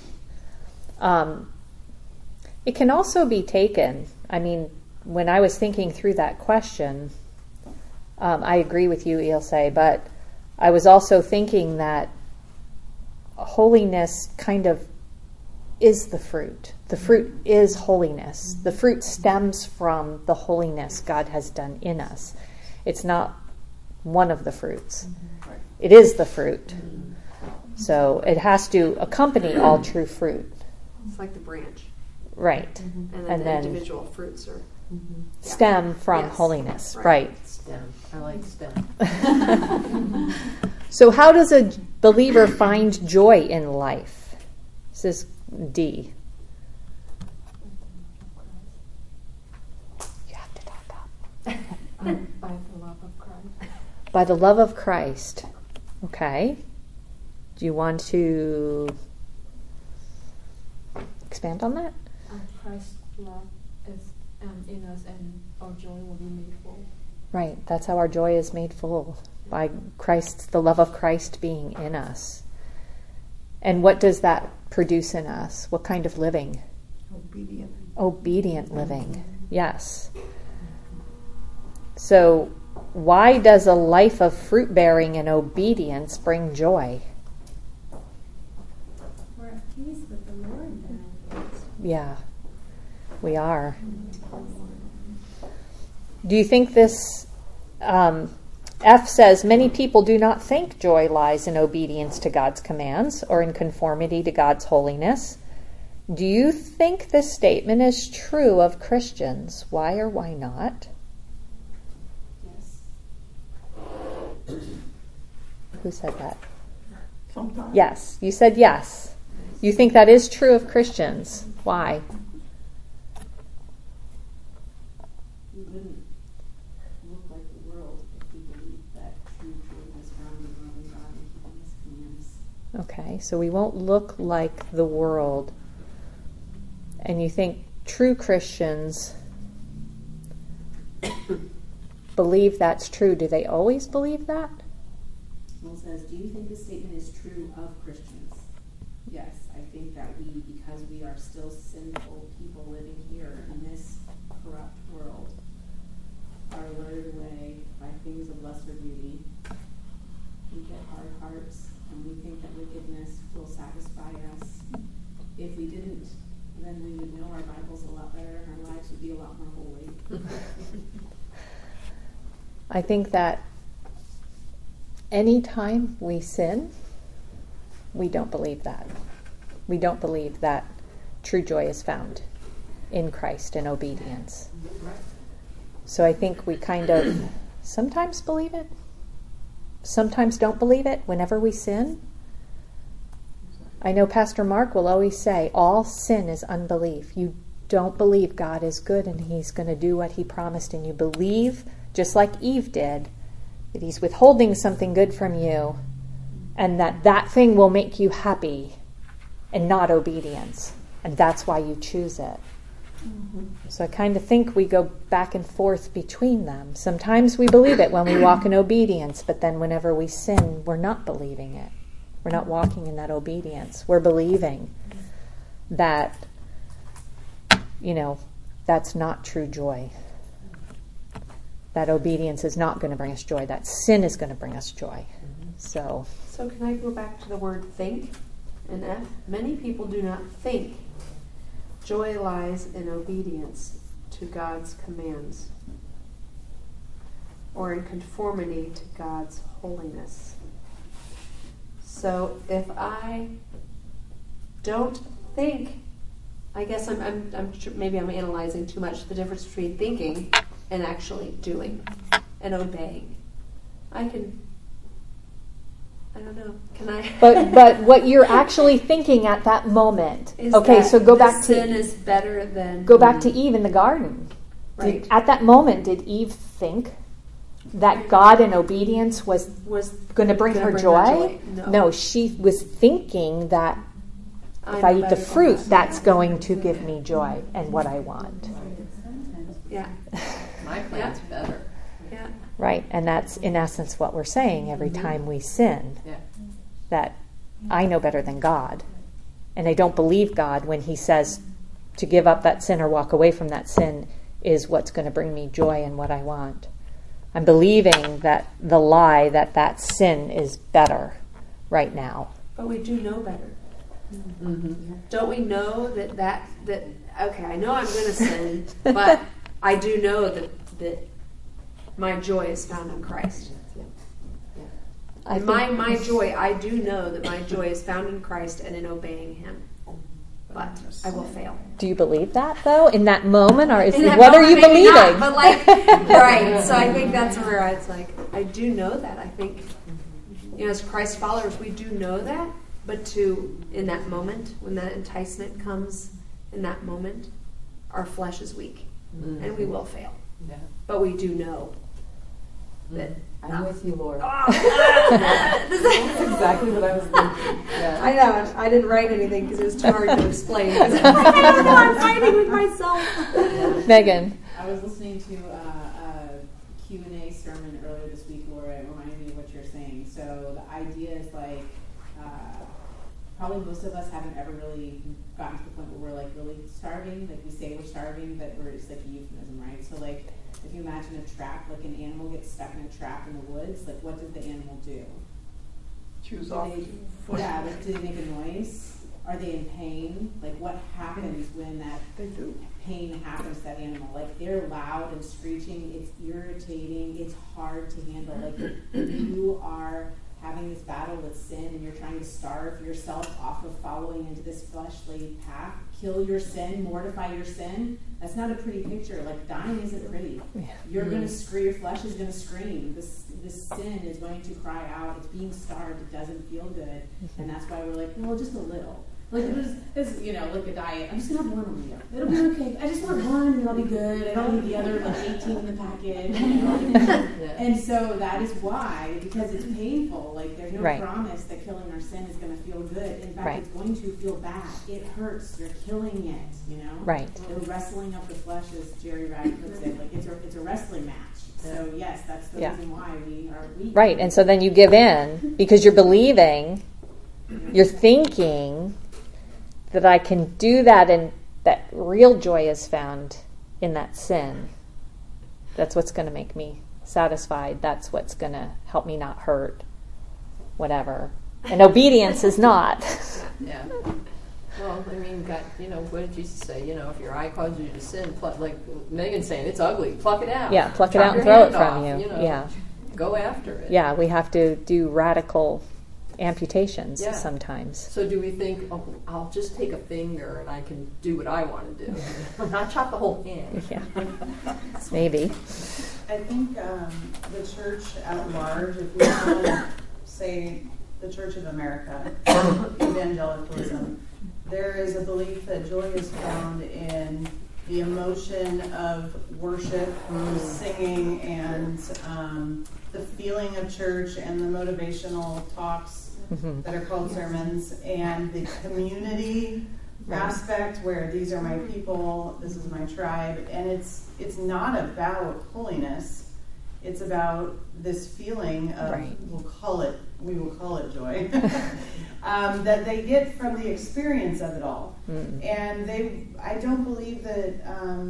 It can also be taken, when I was thinking through that question, I agree with you, Ilse, but I was also thinking that holiness kind of is the fruit. The fruit is holiness. The fruit stems from the holiness God has done in us. It's not one of the fruits. It is the fruit. So it has to accompany all true fruit. It's like the branch. Right. And then the individual fruits are stem from holiness. Right. STEM. I like STEM. So how does a believer find joy in life? This is D. You have to talk up. By the love of Christ. By the love of Christ. Okay. Do you want to expand on that? Christ's love is in us, and our joy will be made full. Right. That's how our joy is made full. By Christ's, the love of Christ being in us. And what does that produce in us? What kind of living? Obedient living. Yes. So why does a life of fruit bearing and obedience bring joy? We're at peace with the Lord then. Yeah, we are. Do you think this, F says, many people do not think joy lies in obedience to God's commands or in conformity to God's holiness. Do you think this statement is true of Christians? Why or why not? Yes. Who said that? Sometimes. Yes, you said yes. You think that is true of Christians. Why? We wouldn't look like the world if we believed that true joy was found in loving God and keeping His commands. Okay, so we won't look like the world. And you think true Christians believe that's true. Do they always believe that? Well, it says, do you think this statement is true of Christians? Yes, I think that because we are still sinful people living here in this corrupt world, are lured away by things of lesser beauty. We get hard hearts and we think that wickedness will satisfy us. If we didn't, then we would know our Bibles a lot better and our lives would be a lot more holy. I think that anytime we sin, we don't believe that. We don't believe that true joy is found in Christ in obedience. So I think we kind of sometimes believe it, sometimes don't believe it whenever we sin. I know Pastor Mark will always say, all sin is unbelief. You don't believe God is good and he's going to do what he promised, and you believe, just like Eve did, that he's withholding something good from you and that thing will make you happy and not obedience. And that's why you choose it. Mm-hmm. So I kind of think we go back and forth between them. Sometimes we believe it when we walk in obedience, but then whenever we sin, we're not believing it. We're not walking in that obedience. We're believing that, that's not true joy. That obedience is not going to bring us joy. That sin is going to bring us joy. So can I go back to the word think in F? Many people do not think. Joy lies in obedience to God's commands or in conformity to God's holiness. So if I don't think, I guess maybe I'm analyzing too much the difference between thinking and actually doing and obeying. I don't know. Can I? But what you're actually thinking at that moment. Is okay, that so go back to sin is better than. Go back to Eve in the garden. Right. At that moment, did Eve think that God in obedience was going to bring her joy? No, she was thinking that if I eat the fruit, that's going to give me joy and what I want. Yeah. My plan's better. Yeah. Right, and that's in essence what we're saying every time we sin. Yeah. That I know better than God. And I don't believe God when he says to give up that sin or walk away from that sin is what's going to bring me joy and what I want. I'm believing that the lie that sin is better right now. But we do know better. Mm-hmm. Don't we know that okay, I know I'm going to sin, but I do know that my joy is found in Christ. My joy, I do know that my joy is found in Christ and in obeying him. But I will fail. Do you believe that though in that moment, or what are you believing? Not, but right. So I think that's where it's like I do know that. I think as Christ followers, we do know that, but in that moment when that enticement comes, in that moment, our flesh is weak, and we will fail. Yeah. But we do know that. I'm with you, Laura. That's exactly what I was thinking. Yeah. I know. I didn't write anything because it was too hard to explain. I don't know. I'm fighting with myself. Megan. I was listening to a Q&A sermon earlier this week, Laura. It reminded me of what you're saying. So the idea is probably most of us haven't ever really gotten to the point where we're really starving. Like we say we're starving, but it's like a euphemism, right? So if you imagine a trap, like an animal gets stuck in a trap in the woods, what does the animal do? Choose off. Yeah, do they make a noise? Are they in pain? What happens when that pain happens to that animal? They're loud and screeching, it's irritating, it's hard to handle. You are having this battle with sin and you're trying to starve yourself off of following into this fleshly path, kill your sin, mortify your sin. That's not a pretty picture. Dying isn't pretty. Yeah. You're going to scream, your flesh is going to scream. This sin is going to cry out. It's being starved. It doesn't feel good. And that's why we're just a little. It's like a diet. I'm just going to have one Oreo. It'll be okay. I just want one and I'll be good. I don't need the other 18 in the package. And so that is why, because it's painful. There's no promise that killing our sin is going to feel good. In fact, it's going to feel bad. It hurts. You're killing it, Right. The wrestling of the flesh, as Jerry Rad puts it, it's a wrestling match. So yes, that's the reason why we are weak. Right, and so then you give in because you're believing, you're thinking that I can do that and that real joy is found in that sin. That's what's going to make me satisfied. That's what's going to help me not hurt, whatever. And obedience is not. Yeah. Well, I mean, God, what did Jesus say? If your eye causes you to sin, like Megan's saying, it's ugly. Pluck it out. Yeah, pluck it Chop out and your throw it hand from off, you. Yeah. Go after it. Yeah, we have to do radical amputations Yeah. sometimes. So do we think, I'll just take a finger and I can do what I want to do? Not chop the whole hand. Yeah. Maybe. I think the church at large, if we want to say the Church of America, evangelicalism, there is a belief that joy is found in the emotion of worship, singing, and the feeling of church and the motivational talks that are called sermons, and the community aspect where these are my people, this is my tribe, and it's not about holiness. It's about this feeling of we will call it joy that they get from the experience of it all. And I don't believe that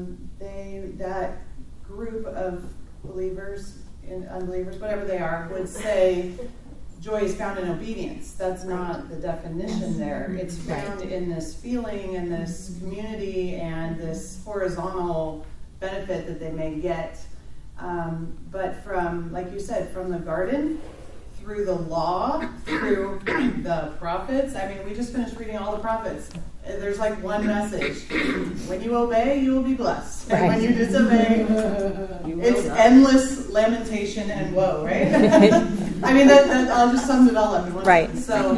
that group of believers and unbelievers, whatever they are, would say joy is found in obedience. That's not the definition there. It's found in this feeling and this community and this horizontal benefit that they may get. But from, like you said, from the garden, through the law, through the prophets. I mean, we just finished reading all the prophets. There's like one message. When you obey, you will be blessed. And when you disobey, it's endless lamentation and woe, right? I mean, that all just sums it all up in one sentence. So,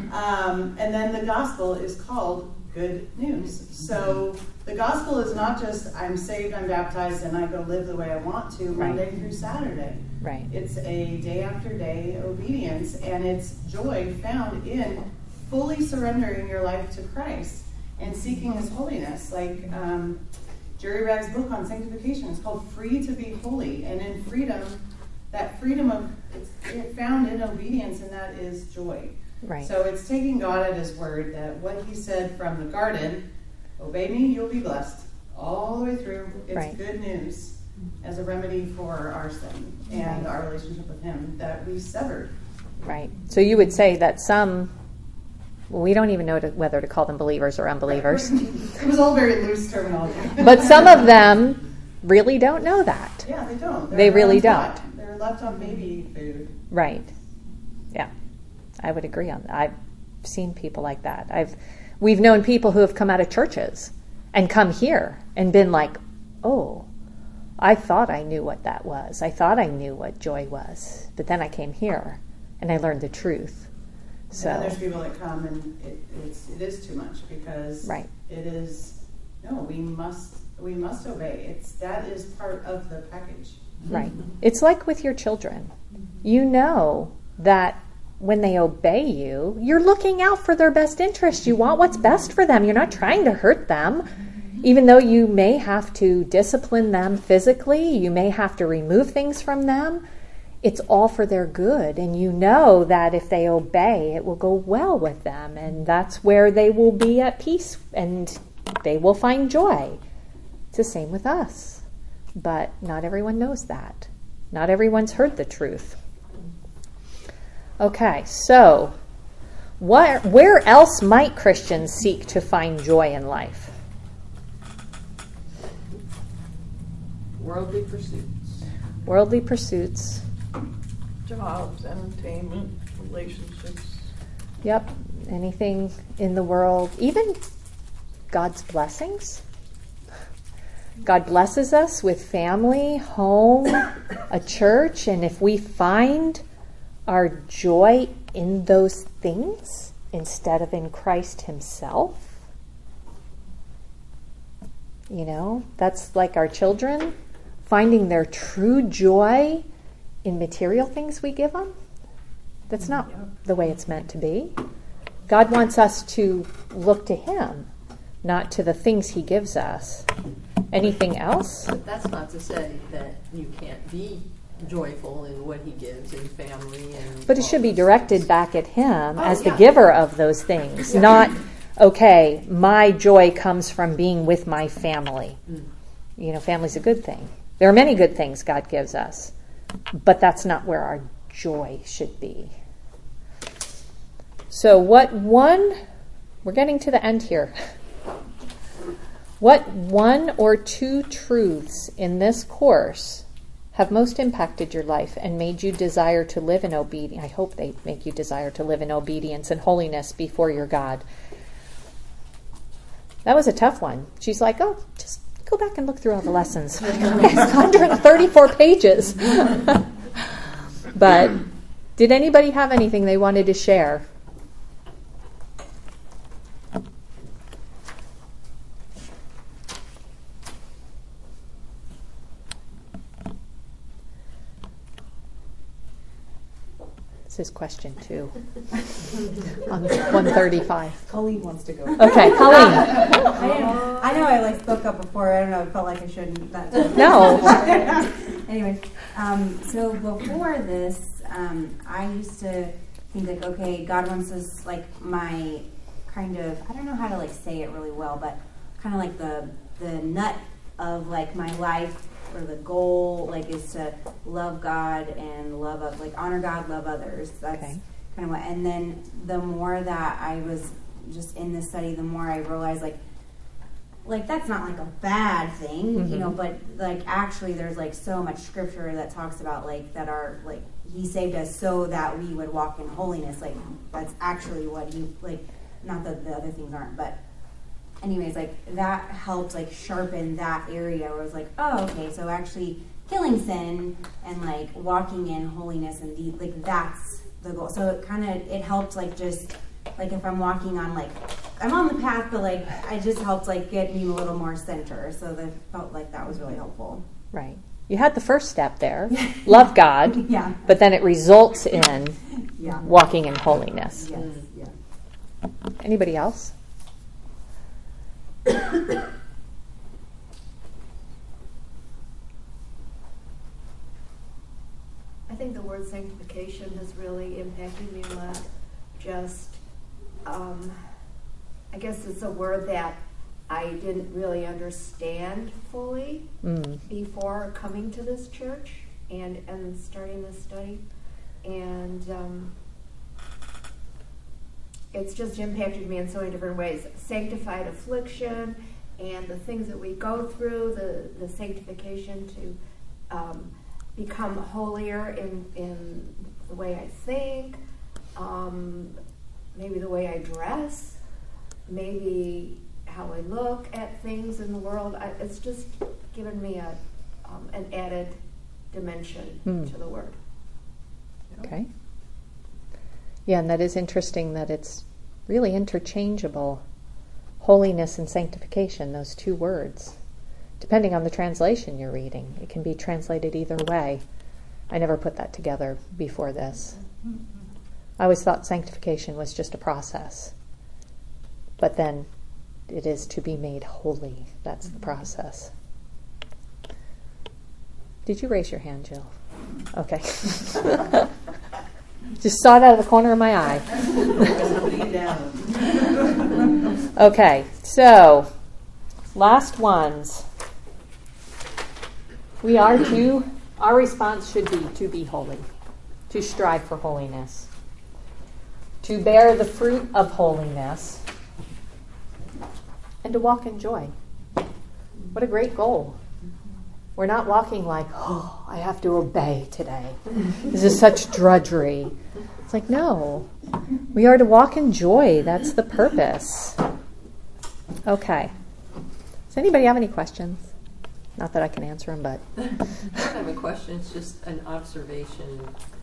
and then the gospel is called good news. So the gospel is not just I'm saved, I'm baptized, and I go live the way I want to Monday through Saturday. Right. It's a day after day obedience, and it's joy found in fully surrendering your life to Christ and seeking His holiness. Like Jerry Ragg's book on sanctification is called Free to be Holy, and in freedom, that freedom of it's found in obedience, and that is joy. Right. So it's taking God at His word that what He said from the garden, obey me, you'll be blessed, all the way through. It's good news as a remedy for our sin and our relationship with Him that we severed. Right. So you would say that some, we don't even know whether to call them believers or unbelievers. It was all very loose terminology. But some of them really don't know that. Yeah, they don't. They really don't. They're left on baby food. Right. Yeah. I would agree on that. I've seen people like that. We've known people who have come out of churches and come here and been like, oh, I thought I knew what that was. I thought I knew what joy was. But then I came here and I learned the truth. So and then there's people that come and it is too much because it is, no, we must obey. That is part of the package. Right. It's like with your children. You know that when they obey you, you're looking out for their best interest. You want what's best for them. You're not trying to hurt them. Even though you may have to discipline them physically, you may have to remove things from them, it's all for their good. And you know that if they obey, it will go well with them. And that's where they will be at peace and they will find joy. It's the same with us. But not everyone knows that. Not everyone's heard the truth. Okay, so where else might Christians seek to find joy in life? Worldly pursuits. Worldly pursuits. Jobs, entertainment, relationships. Yep, anything in the world. Even God's blessings. God blesses us with family, home, a church, and if we find our joy in those things instead of in Christ Himself, that's like our children finding their true joy in material things we give them. That's not the way it's meant to be. God wants us to look to Him, not to the things He gives us. Anything else? But that's not to say that you can't be joyful in what He gives in family and. But it should be directed back at Him as the giver of those things, not, okay, my joy comes from being with my family. Family's a good thing. There are many good things God gives us, but that's not where our joy should be. So we're getting to the end here. What one or two truths in this course have most impacted your life and made you desire to live in obedience? I hope they make you desire to live in obedience and holiness before your God. That was a tough one. She's like, oh, just go back and look through all the lessons. It's 134 pages. But did anybody have anything they wanted to share? This is question 2 on 135. Colleen wants to go. Okay, Colleen. I know I spoke up before. I don't know. I felt like I shouldn't. No. Anyway, so before this, I used to think like, okay, God wants us my kind of, I don't know how to say it really well, but kind of the nut of my life, or the goal is to love God and honor God, love others. That's kind of what. And then the more that I was just in this study, the more I realized that's not a bad thing, you know, but actually there's so much scripture that talks about that are he saved us so that we would walk in holiness. That's actually what he not that the other things aren't, but anyways, that helped sharpen that area where I was oh, okay, so actually killing sin and walking in holiness and that's the goal. So it helped just if I'm walking on I'm on the path, but I just helped get me a little more center. So that felt that was really helpful. Right. You had the first step there, love God, yeah. But then it results in walking in holiness. Yes. Yeah. Anybody else? I think the word sanctification has really impacted me a lot. Just, I guess it's a word that I didn't really understand fully before coming to this church and starting this study. And it's just impacted me in so many different ways. Sanctified affliction and the things that we go through, the sanctification to become holier in the way I think, maybe the way I dress, maybe how I look at things in the world. It's just given me an added dimension to the word. Okay. Yeah, and that is interesting that it's really interchangeable. Holiness and sanctification, those two words. Depending on the translation you're reading, it can be translated either way. I never put that together before this. I always thought sanctification was just a process. But then it is to be made holy. That's the process. Did you raise your hand, Jill? Okay. Just saw it out of the corner of my eye. Okay, so last ones. Our response should be to be holy, to strive for holiness, to bear the fruit of holiness, and to walk in joy. What a great goal. We're not walking oh, I have to obey today. This is such drudgery. It's no. We are to walk in joy. That's the purpose. Okay. Does anybody have any questions? Not that I can answer them, but... I don't have a question. It's just an observation.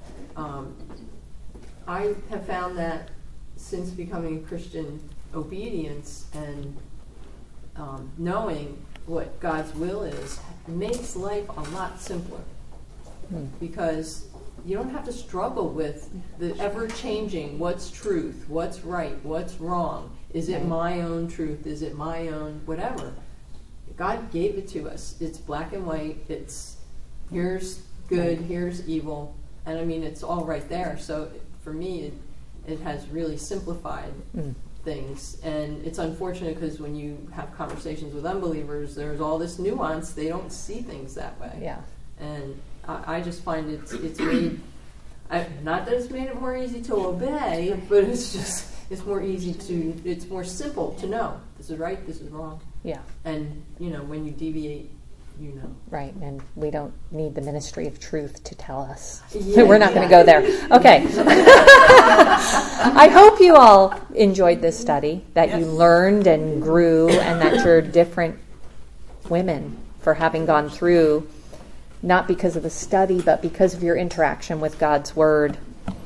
I have found that since becoming a Christian, obedience and knowing what God's will is makes life a lot simpler. Because you don't have to struggle with the ever-changing what's truth, what's right, what's wrong. Is it my own truth? Is it my own whatever? God gave it to us. It's black and white. It's here's good, here's evil. And I mean, it's all right there. So for me, it has really simplified things. And it's unfortunate because when you have conversations with unbelievers, there's all this nuance. They don't see things that way. Yeah. And I just find it's made Not that it's made it more easy to obey, but it's more it's more simple to know this is right, this is wrong. Yeah. And, when you deviate, Right, and we don't need the ministry of truth to tell us. Yeah, We're not going to go there. Okay. I hope you all enjoyed this study, that you learned and grew, and that you're different women for having gone through, not because of the study, but because of your interaction with God's Word.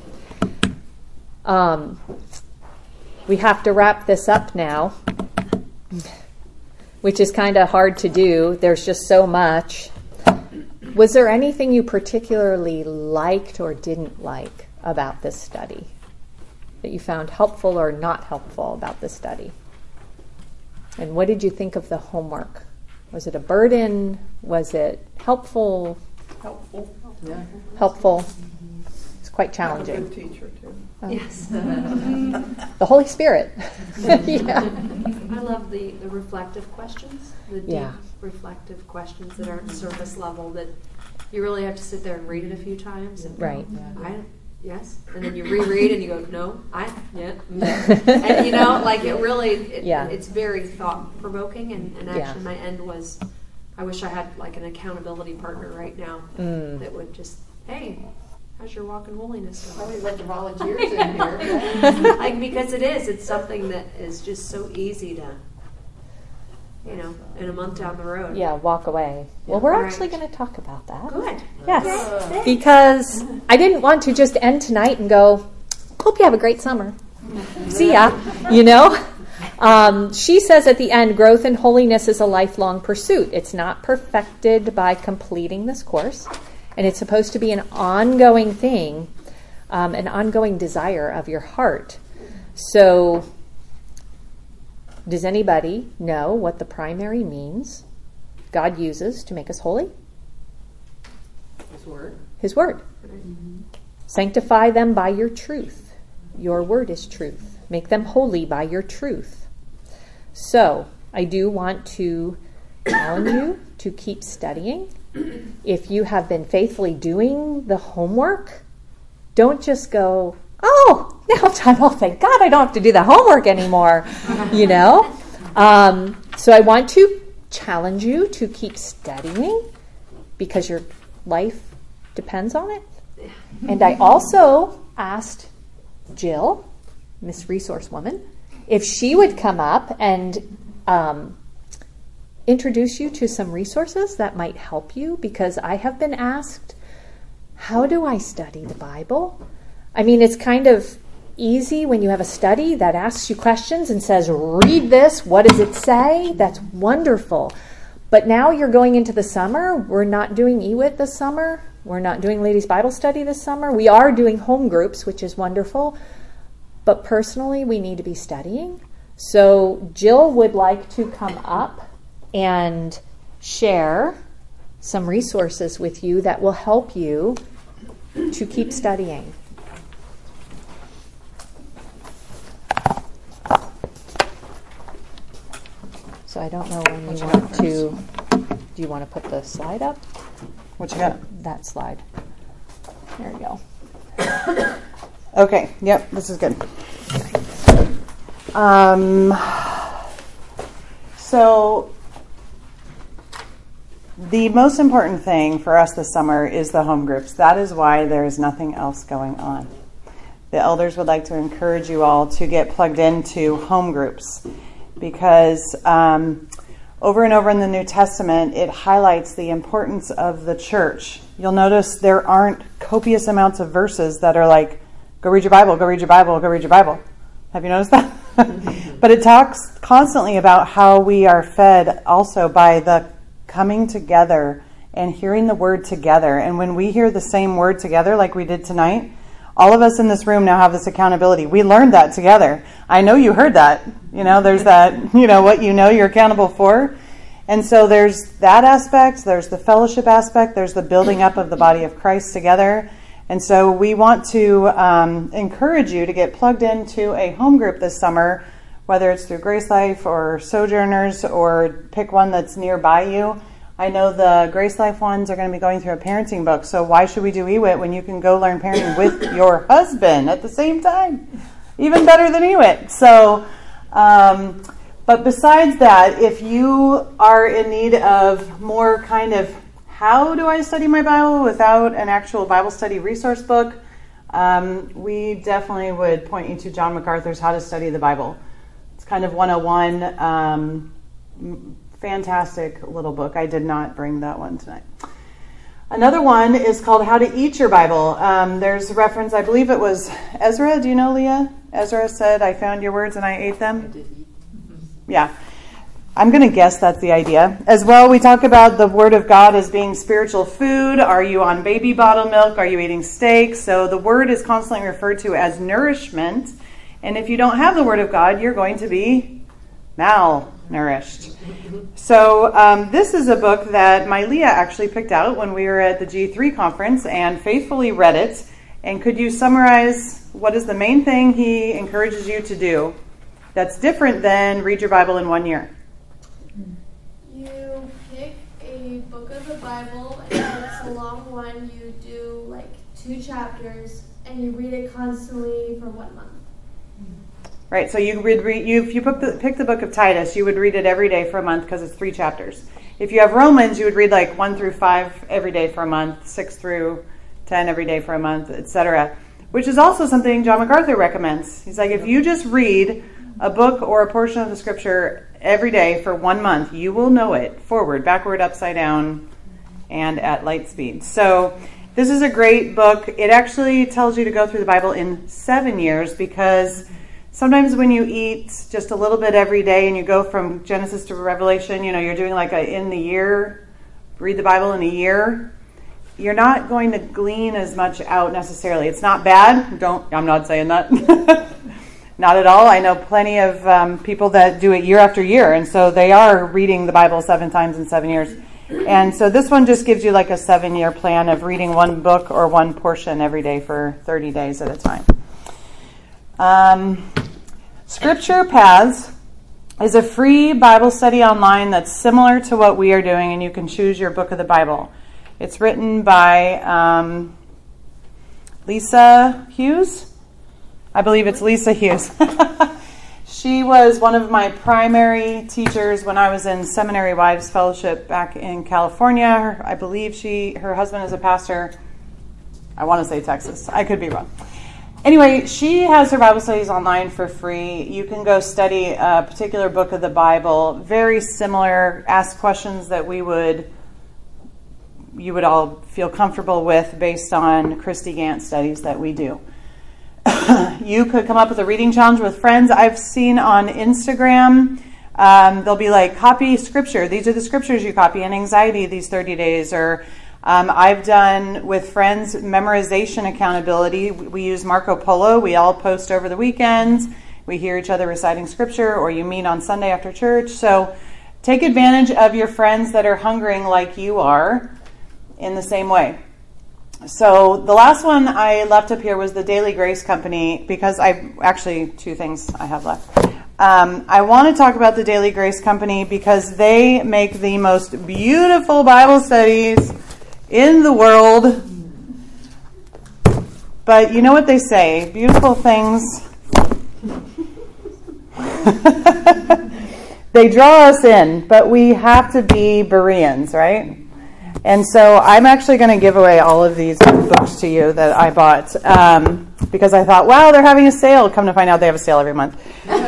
We have to wrap this up now, which is kind of hard to do. There's just so much. Was there anything you particularly liked or didn't like about this study that you found helpful or not helpful about this study? And what did you think of the homework? Was it a burden? Was it helpful? Helpful. Yeah. Helpful. It's quite challenging. I'm a good teacher, too. Yes. The Holy Spirit. Yeah. I love the reflective questions, the deep Yeah. reflective questions that aren't surface level, that you really have to sit there and read it a few times. And Right. Yes. And then you reread and you go, no, yeah. And it really, it's very thought-provoking. And actually my end was, I wish I had like an accountability partner right now that would just, hey, how's your walk in holiness going? Probably like the volunteers in here. Because it's something that is just so easy to, in a month down the road. Yeah, walk away. Well, we're actually going to talk about that. Good. Yes, because I didn't want to just end tonight and go, hope you have a great summer. See ya, She says at the end, growth in holiness is a lifelong pursuit. It's not perfected by completing this course, and it's supposed to be an ongoing thing, an ongoing desire of your heart. So, does anybody know what the primary means God uses to make us holy? His Word. His Word. Mm-hmm. Sanctify them by your truth. Your Word is truth. Make them holy by your truth. So, I do want to challenge you to keep studying. If you have been faithfully doing the homework, don't just go, oh, now time, thank God I don't have to do the homework anymore, So I want to challenge you to keep studying because your life depends on it. And I also asked Jill, Miss Resource Woman, if she would come up and introduce you to some resources that might help you, because I have been asked, how do I study the Bible? I mean, it's kind of easy when you have a study that asks you questions and says, read this, what does it say? That's wonderful. But now you're going into the summer. We're not doing EWIT this summer. We're not doing Ladies Bible Study this summer. We are doing home groups, which is wonderful. But personally, we need to be studying. So Jill would like to come up and share some resources with you that will help you to keep studying. So I don't know when you want to, do you want to put the slide up? What you got? That slide. There you go. Okay, yep, this is good. So the most important thing for us this summer is the home groups. That is why there is nothing else going on. The elders would like to encourage you all to get plugged into home groups, because over and over in the New Testament, it highlights the importance of the church. You'll notice there aren't copious amounts of verses that are like, go read your Bible, go read your Bible, go read your Bible. Have you noticed that? But it talks constantly about how we are fed also by the coming together and hearing the word together. And when we hear the same word together like we did tonight, all of us in this room now have this accountability. We learned that together. I know you heard that. There's that, what you're accountable for. And so there's that aspect, there's the fellowship aspect, there's the building up of the body of Christ together. And so we want to encourage you to get plugged into a home group this summer, whether it's through Grace Life or Sojourners, or pick one that's nearby you. I know the Grace Life ones are going to be going through a parenting book, so why should we do EWIT when you can go learn parenting with your husband at the same time? Even better than EWIT. So, but besides that, if you are in need of more kind of how do I study my Bible without an actual Bible study resource book, we definitely would point you to John MacArthur's How to Study the Bible. It's kind of 101. Fantastic little book. I did not bring that one tonight. Another one is called How to Eat Your Bible. There's a reference, I believe it was Ezra. Do you know, Leah? Ezra said, I found your words and I ate them. I did eat. Yeah. I'm going to guess that's the idea. As well, we talk about the Word of God as being spiritual food. Are you on baby bottle milk? Are you eating steak? So the Word is constantly referred to as nourishment. And if you don't have the Word of God, you're going to be malnourished. So this is a book that my Leah actually picked out when we were at the G3 conference and faithfully read it. And could you summarize what is the main thing he encourages you to do that's different than read your Bible in 1 year? You pick a book of the Bible, and if it's a long one, you do like 2 chapters, and you read it constantly for 1 month. Right, so you would read, if you pick the book of Titus, you would read it every day for a month because it's 3 chapters. If you have Romans, you would read like 1 through 5 every day for a month, 6 through 10 every day for a month, etc. Which is also something John MacArthur recommends. He's like, if you just read a book or a portion of the scripture every day for 1 month, you will know it forward, backward, upside down, and at light speed. So this is a great book. It actually tells you to go through the Bible in 7 years because sometimes when you eat just a little bit every day and you go from Genesis to Revelation, you're doing like in the year, read the Bible in a year, you're not going to glean as much out necessarily. It's not bad. I'm not saying that. Not at all. I know plenty of people that do it year after year, and so they are reading the Bible 7 times in 7 years. And so this one just gives you like a 7-year plan of reading 1 book or 1 portion every day for 30 days at a time. Scripture Paths is a free Bible study online that's similar to what we are doing, and you can choose your book of the Bible. It's written by Lisa Hughes. I believe it's Lisa Hughes. She was one of my primary teachers when I was in Seminary Wives Fellowship back in California. I believe her husband is a pastor. I want to say Texas. I could be wrong. Anyway, she has her Bible studies online for free. You can go study a particular book of the Bible. Very similar. Ask questions that you would all feel comfortable with based on Christy Gant studies that we do. You could come up with a reading challenge with friends. I've seen on Instagram, they'll be like, copy scripture. These are the scriptures you copy in anxiety these 30 days. Or I've done with friends memorization accountability. We use Marco Polo. We all post over the weekends. We hear each other reciting scripture, or you meet on Sunday after church. So take advantage of your friends that are hungering like you are in the same way. So the last one I left up here was the Daily Grace Company, because 2 things I have left. I want to talk about the Daily Grace Company because they make the most beautiful Bible studies in the world. But you know what they say, beautiful things, they draw us in, but we have to be Bereans, right? And so I'm actually going to give away all of these books to you that I bought because I thought, wow, they're having a sale. Come to find out they have a sale every month.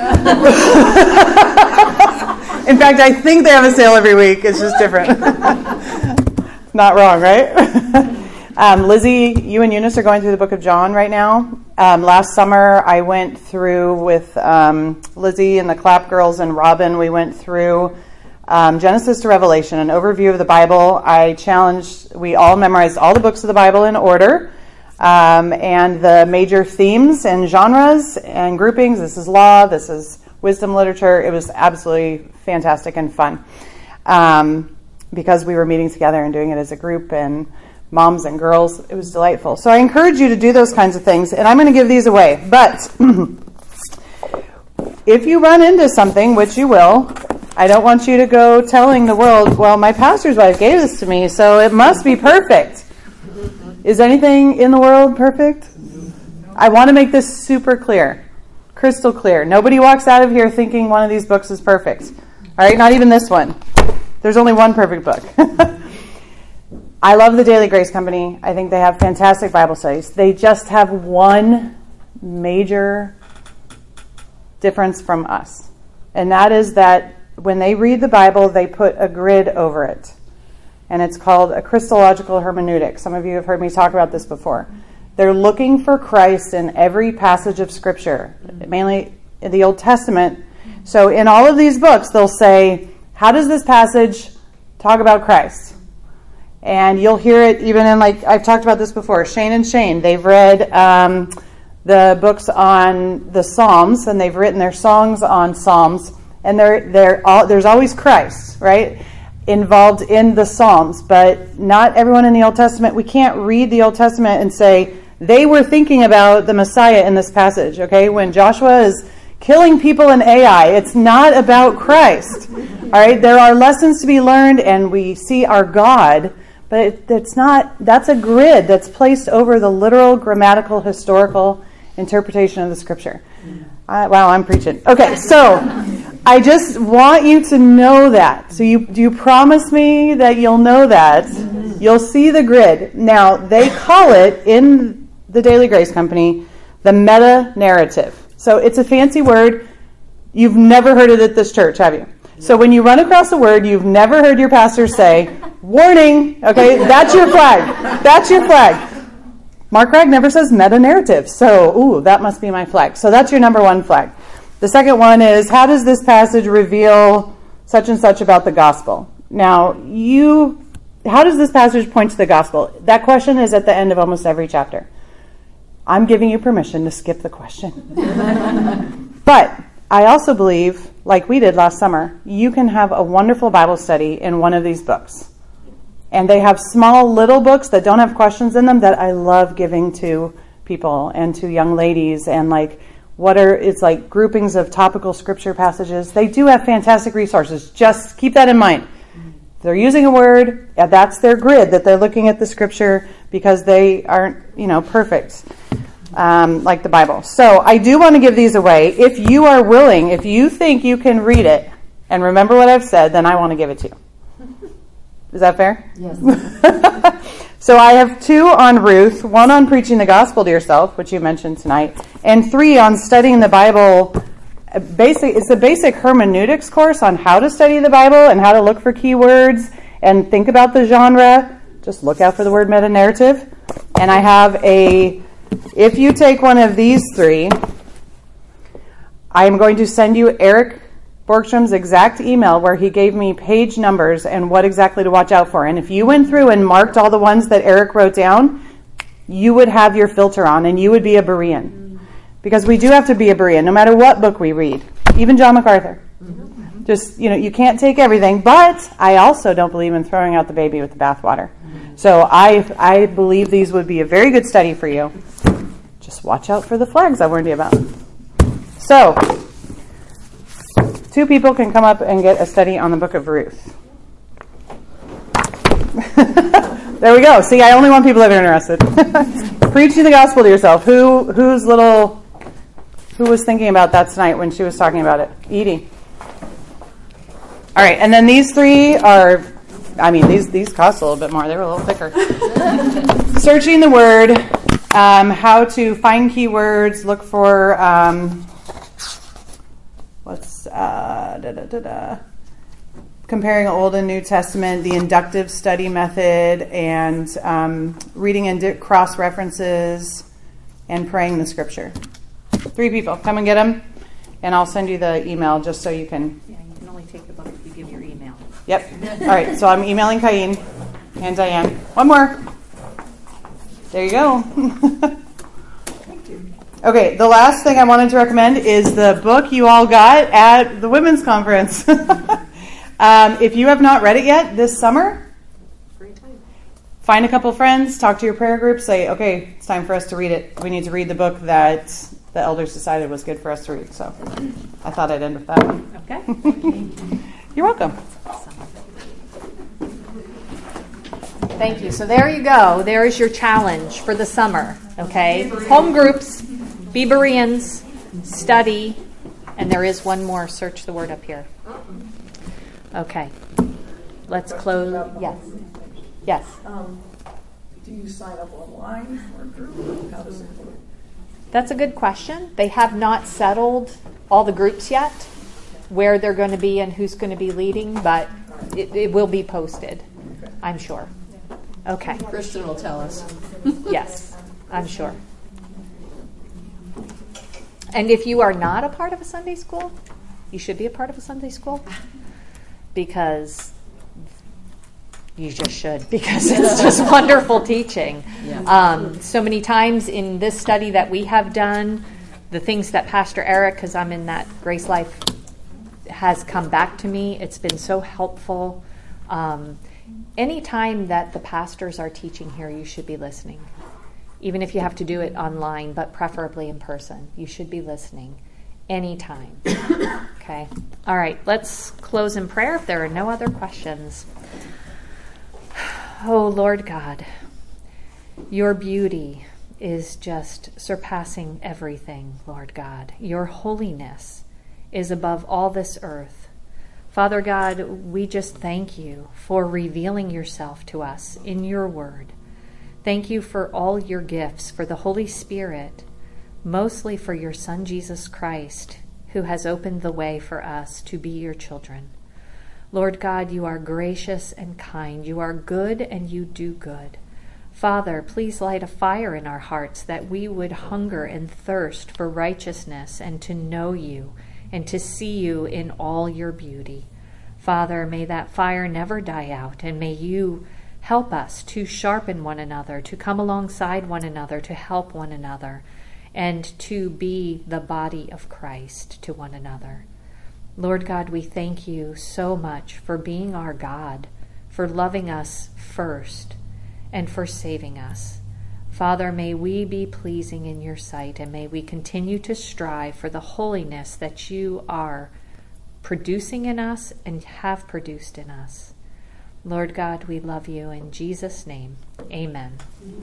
In fact, I think they have a sale every week. It's just different. Not wrong, right? Lizzie, you and Eunice are going through the book of John right now. Last summer, I went through with Lizzie and the Clap Girls and Robin. We went through Genesis to Revelation, an overview of the Bible. We all memorized all the books of the Bible in order, and the major themes and genres and groupings. This is law, this is wisdom literature. It was absolutely fantastic and fun because we were meeting together and doing it as a group, and moms and girls. It was delightful. So I encourage you to do those kinds of things, and I'm going to give these away. But if you run into something, which you will, I don't want you to go telling the world, well, my pastor's wife gave this to me, so it must be perfect. Is anything in the world perfect? I want to make this super clear, crystal clear. Nobody walks out of here thinking one of these books is perfect. All right, not even this one. There's only one perfect book. I love the Daily Grace Company. I think they have fantastic Bible studies. They just have one major difference from us. And that is that when they read the Bible, they put a grid over it. And it's called a Christological hermeneutic. Some of you have heard me talk about this before. They're looking for Christ in every passage of Scripture, mainly in the Old Testament. So in all of these books, they'll say, how does this passage talk about Christ? And you'll hear it even in, like, I've talked about this before, Shane and Shane. They've read the books on the Psalms, and they've written their songs on Psalms. And there's always Christ, right, involved in the Psalms. But not everyone in the Old Testament, we can't read the Old Testament and say, they were thinking about the Messiah in this passage, okay? When Joshua is killing people in Ai, it's not about Christ, all right? There are lessons to be learned, and we see our God, but it's not, that's a grid that's placed over the literal, grammatical, historical interpretation of the Scripture. Wow, I'm preaching. Okay, so I just want you to know that. So do you promise me that you'll know that? You'll see the grid. Now, they call it, in the Daily Grace Company, the meta-narrative. So it's a fancy word. You've never heard it at this church, have you? So when you run across a word you've never heard your pastor say, warning, okay, that's your flag. That's your flag. Mark Ragg never says meta-narrative. So, that must be my flag. So that's your number one flag. The second one is, how does this passage reveal such and such about the gospel? Now, how does this passage point to the gospel? That question is at the end of almost every chapter. I'm giving you permission to skip the question. But I also believe, like we did last summer, you can have a wonderful Bible study in one of these books. And they have small little books that don't have questions in them that I love giving to people and to young ladies, and it's like groupings of topical scripture passages. They do have fantastic resources. Just keep that in mind. If they're using a word, that's their grid that they're looking at the scripture, because they aren't, perfect, like the Bible. So I do want to give these away. If you are willing, if you think you can read it and remember what I've said, then I want to give it to you. Is that fair? Yes. So I have 2 on Ruth, 1 on preaching the gospel to yourself, which you mentioned tonight, and 3 on studying the Bible. It's a basic hermeneutics course on how to study the Bible and how to look for keywords and think about the genre. Just look out for the word meta-narrative. And I have if you take one of these 3, I am going to send you Eric Borgstrom's exact email where he gave me page numbers and what exactly to watch out for. And if you went through and marked all the ones that Eric wrote down, you would have your filter on and you would be a Berean. Because we do have to be a Berean, no matter what book we read. Even John MacArthur. Just, you can't take everything. But I also don't believe in throwing out the baby with the bathwater. So I believe these would be a very good study for you. Just watch out for the flags I warned you about. So 2 people can come up and get a study on the book of Ruth. There we go. See, I only want people that are interested. Preaching the gospel to yourself. Who was thinking about that tonight when she was talking about it? Edie. All right, and then these 3 are, these cost a little bit more. They were a little thicker. Searching the word, how to find keywords, look for, comparing Old and New Testament, the inductive study method, and reading and cross references, and praying the scripture. 3 people, come and get them, and I'll send you the email just so you can. Yeah, you can only take the book if you give your email. Yep. All right, so I'm emailing Cain and Diane. 1 more. There you go. Okay, the last thing I wanted to recommend is the book you all got at the women's conference. If you have not read it yet this summer, find a couple friends, talk to your prayer group, say, okay, it's time for us to read it. We need to read the book that the elders decided was good for us to read. So I thought I'd end with that one. Okay. You're welcome. Thank you. So there you go. There is your challenge for the summer. Okay? Home groups, be Bereans, study, and there is one more. Search the word up here. Okay. Let's close. Yes. Yes. Do you sign up online for a group, or how does it work? That's a good question. They have not settled all the groups yet, where they're going to be and who's going to be leading, but it will be posted, I'm sure. Okay. Kristen will tell us. Yes, I'm sure. And if you are not a part of a Sunday school, you should be a part of a Sunday school, because you just should, because it's just wonderful teaching. Yeah. So many times in this study that we have done, the things that Pastor Eric, because I'm in that Grace Life, has come back to me. It's been so helpful. Anytime that the pastors are teaching here, you should be listening. Even if you have to do it online, but preferably in person. You should be listening anytime. Okay? All right, let's close in prayer if there are no other questions. Oh, Lord God, your beauty is just surpassing everything, Lord God. Your holiness is above all this earth. Father God, we just thank you for revealing yourself to us in your word. Thank you for all your gifts, for the Holy Spirit, mostly for your Son, Jesus Christ, who has opened the way for us to be your children. Lord God, you are gracious and kind. You are good and you do good. Father, please light a fire in our hearts that we would hunger and thirst for righteousness and to know you and to see you in all your beauty. Father, may that fire never die out, and may you help us to sharpen one another, to come alongside one another, to help one another, and to be the body of Christ to one another. Lord God, we thank you so much for being our God, for loving us first, and for saving us. Father, may we be pleasing in your sight, and may we continue to strive for the holiness that you are producing in us and have produced in us. Lord God, we love you. In Jesus' name, amen.